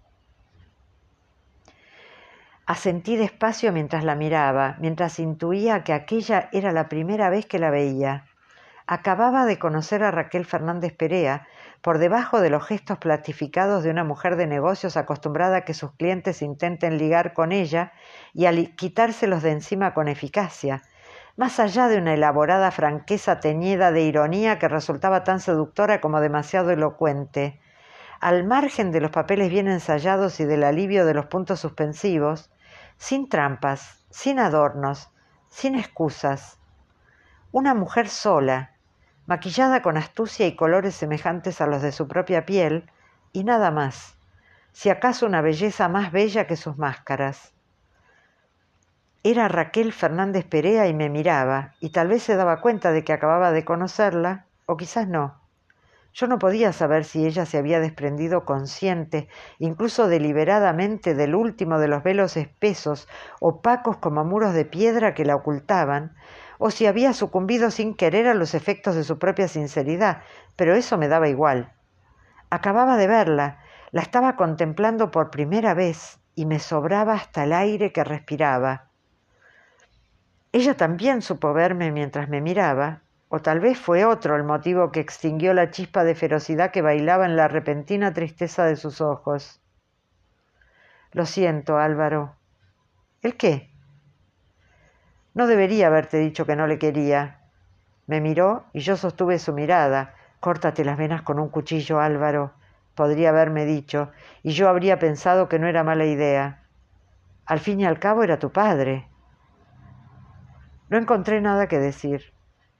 Asentí despacio mientras la miraba, mientras intuía que aquella era la primera vez que la veía. Acababa de conocer a Raquel Fernández Perea, por debajo de los gestos platificados de una mujer de negocios acostumbrada a que sus clientes intenten ligar con ella y a quitárselos de encima con eficacia, más allá de una elaborada franqueza teñida de ironía que resultaba tan seductora como demasiado elocuente. Al margen de los papeles bien ensayados y del alivio de los puntos suspensivos, sin trampas, sin adornos, sin excusas. Una mujer sola, maquillada con astucia y colores semejantes a los de su propia piel, y nada más, si acaso una belleza más bella que sus máscaras. Era Raquel Fernández Perea y me miraba, y tal vez se daba cuenta de que acababa de conocerla, o quizás no. Yo no podía saber si ella se había desprendido consciente, incluso deliberadamente, del último de los velos espesos, opacos como muros de piedra que la ocultaban, o si había sucumbido sin querer a los efectos de su propia sinceridad, pero eso me daba igual. Acababa de verla, la estaba contemplando por primera vez, y me sobraba hasta el aire que respiraba. Ella también supo verme mientras me miraba, o tal vez fue otro el motivo que extinguió la chispa de ferocidad que bailaba en la repentina tristeza de sus ojos. Lo siento, Álvaro. ¿El qué? No debería haberte dicho que no le quería. Me miró y yo sostuve su mirada. Córtate las venas con un cuchillo, Álvaro, podría haberme dicho, y yo habría pensado que no era mala idea. Al fin y al cabo era tu padre. No encontré nada que decir.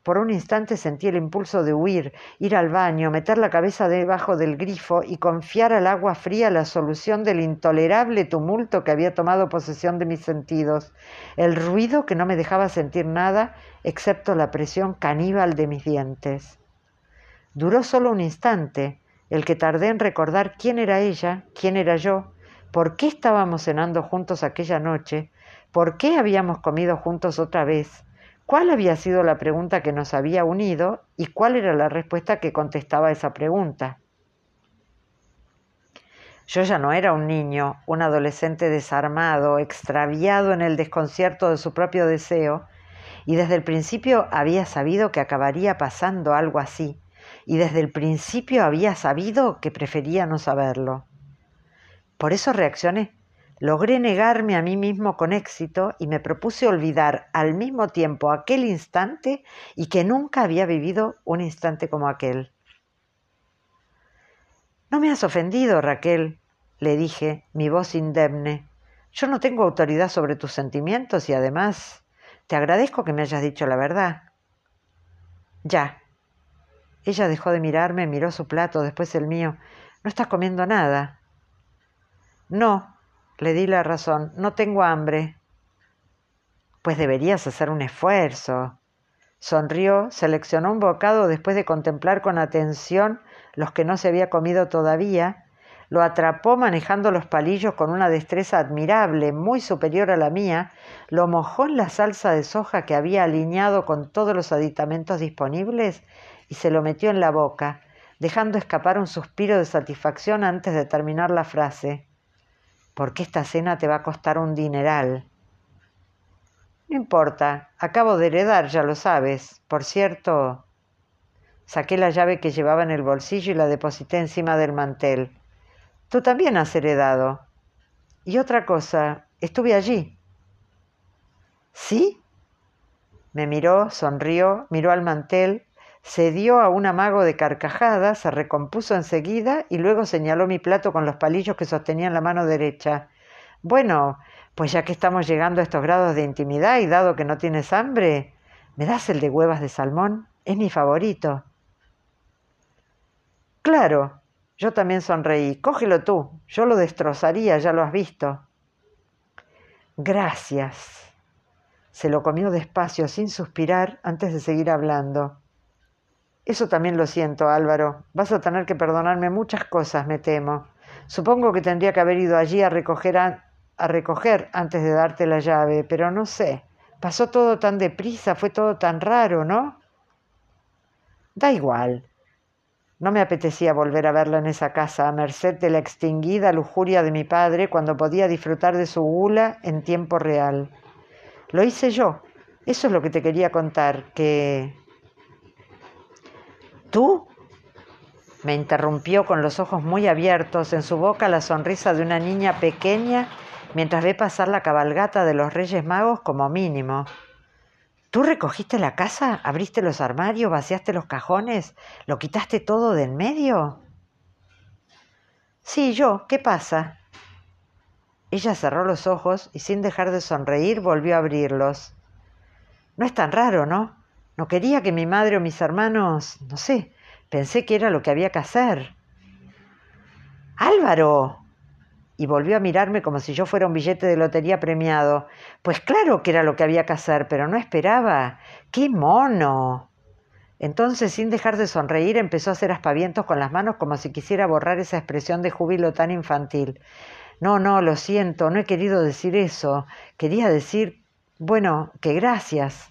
Por un instante sentí el impulso de huir, ir al baño, meter la cabeza debajo del grifo y confiar al agua fría la solución del intolerable tumulto que había tomado posesión de mis sentidos, el ruido que no me dejaba sentir nada excepto la presión caníbal de mis dientes. Duró solo un instante, el que tardé en recordar quién era ella, quién era yo, por qué estábamos cenando juntos aquella noche, por qué habíamos comido juntos otra vez, cuál había sido la pregunta que nos había unido y cuál era la respuesta que contestaba esa pregunta. Yo ya no era un niño, un adolescente desarmado, extraviado en el desconcierto de su propio deseo, y desde el principio había sabido que acabaría pasando algo así, y desde el principio había sabido que prefería no saberlo. Por eso reaccioné. Logré negarme a mí mismo con éxito y me propuse olvidar al mismo tiempo aquel instante y que nunca había vivido un instante como aquel. «No me has ofendido, Raquel», le dije, mi voz indemne. «Yo no tengo autoridad sobre tus sentimientos y además te agradezco que me hayas dicho la verdad». «Ya». Ella dejó de mirarme, miró su plato, después el mío. «¿No estás comiendo nada?» «No», le di la razón, «no tengo hambre». «Pues deberías hacer un esfuerzo». Sonrió, seleccionó un bocado después de contemplar con atención los que no se había comido todavía, lo atrapó manejando los palillos con una destreza admirable, muy superior a la mía, lo mojó en la salsa de soja que había alineado con todos los aditamentos disponibles y se lo metió en la boca, dejando escapar un suspiro de satisfacción antes de terminar la frase. «Porque esta cena te va a costar un dineral». «No importa, acabo de heredar, ya lo sabes. Por cierto...» Saqué la llave que llevaba en el bolsillo y la deposité encima del mantel. «Tú también has heredado. Y otra cosa, estuve allí». «¿Sí?» Me miró, sonrió, miró al mantel, se dio a un amago de carcajadas, se recompuso enseguida y luego señaló mi plato con los palillos que sostenía en la mano derecha. «Bueno, pues ya que estamos llegando a estos grados de intimidad y dado que no tienes hambre, ¿me das el de huevas de salmón? Es mi favorito». «Claro». Yo también sonreí. «Cógelo tú, yo lo destrozaría, ya lo has visto». «Gracias». Se lo comió despacio, sin suspirar, antes de seguir hablando. «Eso también lo siento, Álvaro. Vas a tener que perdonarme muchas cosas, me temo. Supongo que tendría que haber ido allí a recoger antes de darte la llave, pero no sé. Pasó todo tan deprisa, fue todo tan raro, ¿no?» «Da igual». No me apetecía volver a verla en esa casa, a merced de la extinguida lujuria de mi padre cuando podía disfrutar de su gula en tiempo real. Lo hice yo. Eso es lo que te quería contar, que... ¿Tú?» Me interrumpió con los ojos muy abiertos, en su boca la sonrisa de una niña pequeña mientras ve pasar la cabalgata de los Reyes Magos como mínimo. «¿Tú recogiste la casa? ¿Abriste los armarios? ¿Vaciaste los cajones? ¿Lo quitaste todo de en medio?» «Sí, yo. ¿Qué pasa?» Ella cerró los ojos y sin dejar de sonreír volvió a abrirlos. «No es tan raro, ¿no? No quería que mi madre o mis hermanos... no sé, pensé que era lo que había que hacer». «¡Álvaro!» Y volvió a mirarme como si yo fuera un billete de lotería premiado. «Pues claro que era lo que había que hacer, pero no esperaba. ¡Qué mono!». Entonces, sin dejar de sonreír, empezó a hacer aspavientos con las manos como si quisiera borrar esa expresión de júbilo tan infantil. «No, lo siento, no he querido decir eso. Quería decir, bueno, que gracias».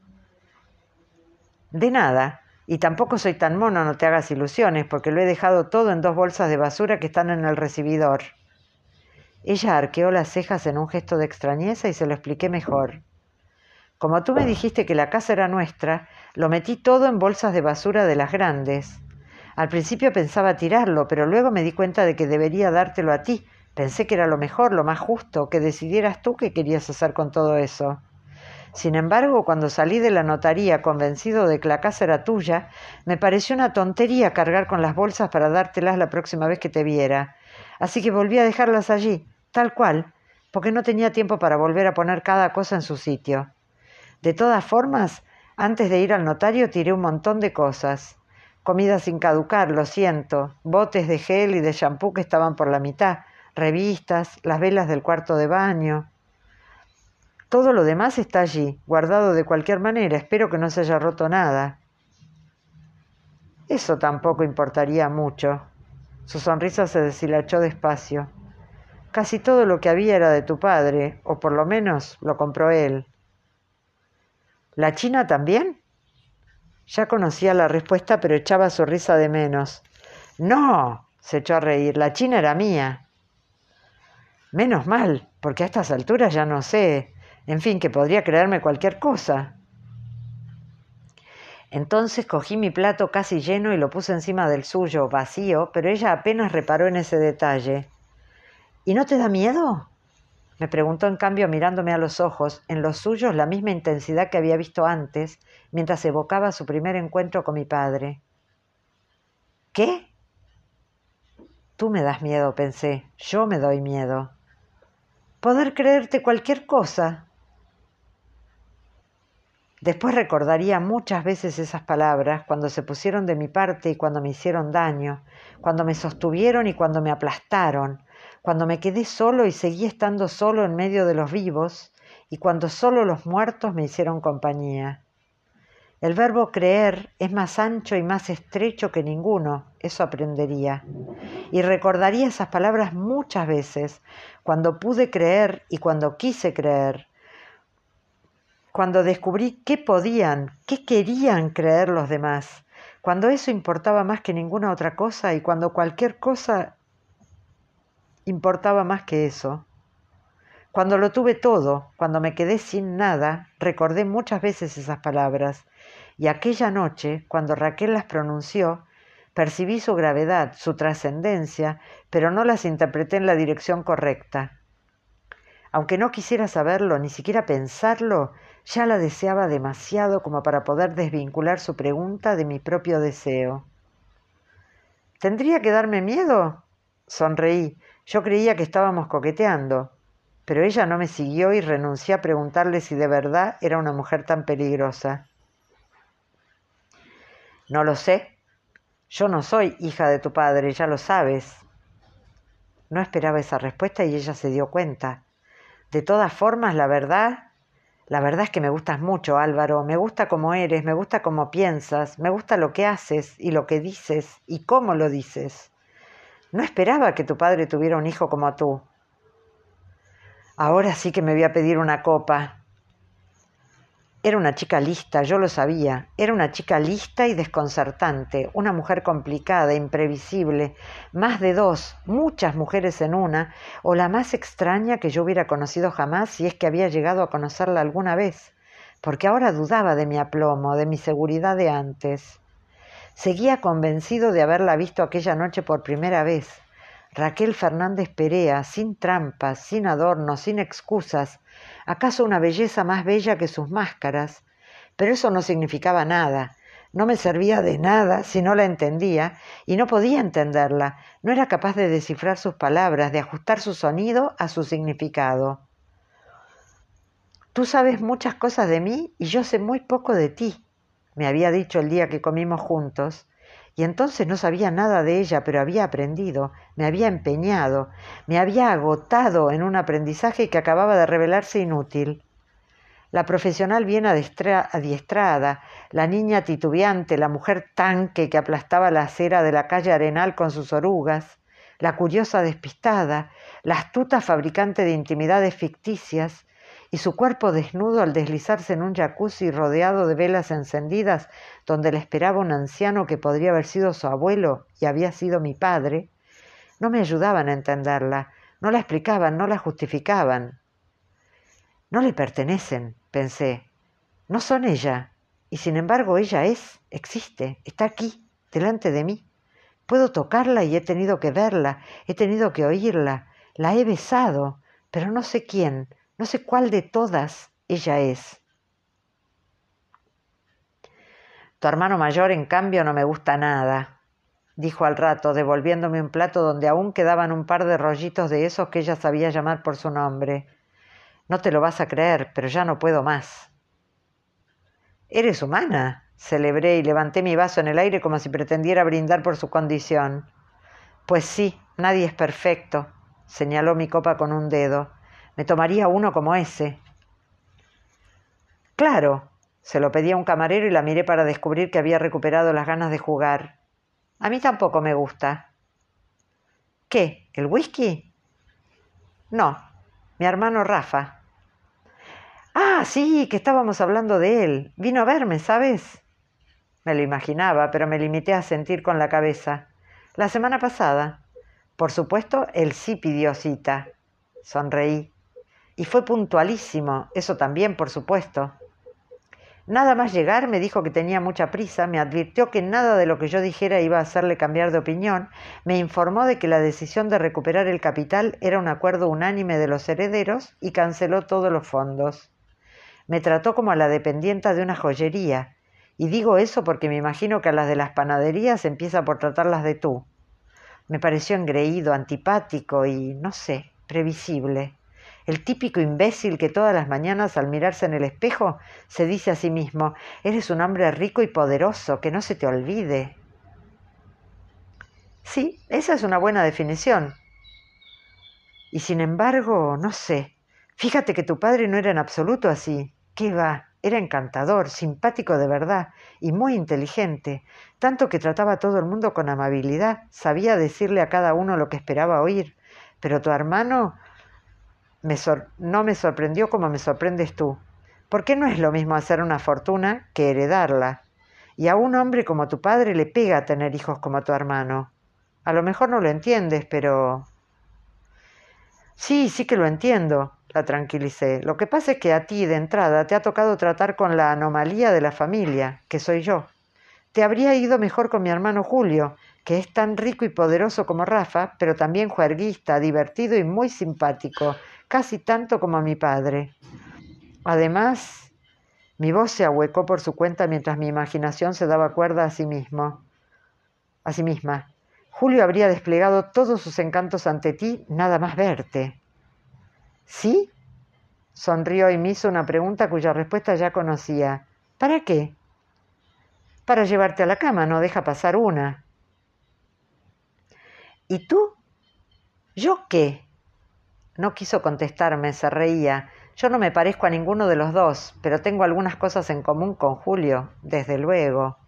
«De nada. Y tampoco soy tan mono, no te hagas ilusiones, porque lo he dejado todo en 2 bolsas de basura que están en el recibidor». Ella arqueó las cejas en un gesto de extrañeza y se lo expliqué mejor. «Como tú me dijiste que la casa era nuestra, lo metí todo en bolsas de basura de las grandes. Al principio pensaba tirarlo, pero luego me di cuenta de que debería dártelo a ti. Pensé que era lo mejor, lo más justo, que decidieras tú qué querías hacer con todo eso. Sin embargo, cuando salí de la notaría convencido de que la casa era tuya, me pareció una tontería cargar con las bolsas para dártelas la próxima vez que te viera. Así que volví a dejarlas allí, tal cual, porque no tenía tiempo para volver a poner cada cosa en su sitio. De todas formas, Antes de ir al notario tiré un montón de cosas. Comida sin caducar, lo siento, botes de gel y de champú que estaban por la mitad, revistas, las velas del cuarto de baño. Todo lo demás está allí, guardado de cualquier manera, espero que no se haya roto nada. Eso tampoco importaría mucho. Su sonrisa se deshilachó despacio. Casi todo lo que había era de tu padre, o por lo menos lo compró él. ¿La China también? Ya conocía la respuesta, pero echaba su risa de menos. No, se echó a reír, la China era mía. Menos mal, porque a estas alturas ya no sé. En fin, que podría creerme cualquier cosa. Entonces cogí mi plato casi lleno y lo puse encima del suyo, vacío, pero ella apenas reparó en ese detalle. ¿Y no te da miedo? Me preguntó en cambio mirándome a los ojos, en los suyos la misma intensidad que había visto antes, mientras evocaba su primer encuentro con mi padre. ¿Qué? Tú me das miedo, pensé. Yo me doy miedo. Poder creerte cualquier cosa. Después recordaría muchas veces esas palabras, cuando se pusieron de mi parte y cuando me hicieron daño, cuando me sostuvieron y cuando me aplastaron, cuando me quedé solo y seguí estando solo en medio de los vivos, y cuando solo los muertos me hicieron compañía. El verbo creer es más ancho y más estrecho que ninguno, eso aprendería. Y recordaría esas palabras muchas veces, cuando pude creer y cuando quise creer, cuando descubrí qué podían, qué querían creer los demás, cuando eso importaba más que ninguna otra cosa y cuando cualquier cosa importaba más que eso. Cuando lo tuve todo, cuando me quedé sin nada, recordé muchas veces esas palabras, y aquella noche, cuando Raquel las pronunció, percibí su gravedad, su trascendencia, pero no las interpreté en la dirección correcta. Aunque no quisiera saberlo, ni siquiera pensarlo, ya la deseaba demasiado como para poder desvincular su pregunta de mi propio deseo. ¿Tendría que darme miedo? Sonreí. Yo creía que estábamos coqueteando, pero ella no me siguió y renuncié a preguntarle si de verdad era una mujer tan peligrosa. No lo sé. Yo no soy hija de tu padre, ya lo sabes. No esperaba esa respuesta y ella se dio cuenta. De todas formas, la verdad es que me gustas mucho, Álvaro. Me gusta cómo eres, me gusta cómo piensas, me gusta lo que haces y lo que dices y cómo lo dices. No esperaba que tu padre tuviera un hijo como tú. Ahora sí que me voy a pedir una copa. Era una chica lista, yo lo sabía. Era una chica lista y desconcertante, una mujer complicada, imprevisible, más de dos, muchas mujeres en una, o la más extraña que yo hubiera conocido jamás si es que había llegado a conocerla alguna vez, porque ahora dudaba de mi aplomo, de mi seguridad de antes. Seguía convencido de haberla visto aquella noche por primera vez. Raquel Fernández Perea, sin trampas, sin adornos, sin excusas, acaso una belleza más bella que sus máscaras, pero eso no significaba nada, no me servía de nada si no la entendía, y no podía entenderla, no era capaz de descifrar sus palabras, de ajustar su sonido a su significado. Tú sabes muchas cosas de mí y yo sé muy poco de ti, me había dicho el día que comimos juntos, y entonces no sabía nada de ella, pero había aprendido, me había empeñado, me había agotado en un aprendizaje que acababa de revelarse inútil. La profesional bien adiestrada, la niña titubeante, la mujer tanque que aplastaba la acera de la calle Arenal con sus orugas, la curiosa despistada, la astuta fabricante de intimidades ficticias, y su cuerpo desnudo al deslizarse en un jacuzzi rodeado de velas encendidas donde le esperaba un anciano que podría haber sido su abuelo y había sido mi padre, no me ayudaban a entenderla, no la explicaban, no la justificaban. No le pertenecen, pensé, no son ella, y sin embargo ella existe, está aquí, delante de mí. Puedo tocarla y he tenido que verla, he tenido que oírla, la he besado, pero no sé quién, no sé cuál de todas ella es. Tu hermano mayor, en cambio, no me gusta nada, dijo al rato, devolviéndome un plato donde aún quedaban un par de rollitos de esos que ella sabía llamar por su nombre. No te lo vas a creer, pero ya no puedo más. Eres humana, celebré y levanté mi vaso en el aire como si pretendiera brindar por su condición. Pues sí, nadie es perfecto, señaló mi copa con un dedo. Me tomaría uno como ese. Claro, se lo pedí a un camarero y la miré para descubrir que había recuperado las ganas de jugar. A mí tampoco me gusta. ¿Qué? ¿El whisky? No, mi hermano Rafa. Ah, sí, que estábamos hablando de él. Vino a verme, ¿sabes? Me lo imaginaba, pero me limité a sentir con la cabeza. La semana pasada. Por supuesto, él sí pidió cita. Sonreí. Y fue puntualísimo, eso también, por supuesto. Nada más llegar me dijo que tenía mucha prisa, me advirtió que nada de lo que yo dijera iba a hacerle cambiar de opinión, me informó de que la decisión de recuperar el capital era un acuerdo unánime de los herederos y canceló todos los fondos. Me trató como a la dependienta de una joyería, y digo eso porque me imagino que a las de las panaderías empieza por tratarlas de tú. Me pareció engreído, antipático y, no sé, previsible. El típico imbécil que todas las mañanas al mirarse en el espejo se dice a sí mismo: eres un hombre rico y poderoso, que no se te olvide. Sí, esa es una buena definición. Y sin embargo, no sé, fíjate que tu padre no era en absoluto así. ¿Qué va? Era encantador, simpático de verdad y muy inteligente, tanto que trataba a todo el mundo con amabilidad, sabía decirle a cada uno lo que esperaba oír. Pero tu hermano no me sorprendió como me sorprendes tú. ¿Por qué no es lo mismo hacer una fortuna que heredarla? Y a un hombre como tu padre le pega tener hijos como tu hermano. A lo mejor no lo entiendes, pero... Sí que lo entiendo, la tranquilicé. Lo que pasa es que a ti, de entrada, te ha tocado tratar con la anomalía de la familia, que soy yo. Te habría ido mejor con mi hermano Julio, que es tan rico y poderoso como Rafa, pero también juerguista, divertido y muy simpático, casi tanto como mi padre. Además, mi voz se ahuecó por su cuenta mientras mi imaginación se daba cuerda a sí misma. Julio habría desplegado todos sus encantos ante ti nada más verte. ¿Sí? Sonrió y me hizo una pregunta cuya respuesta ya conocía. ¿Para qué? Para llevarte a la cama, no deja pasar una. ¿Y tú? ¿Yo qué? No quiso contestarme, se reía. Yo no me parezco a ninguno de los dos, pero tengo algunas cosas en común con Julio, desde luego.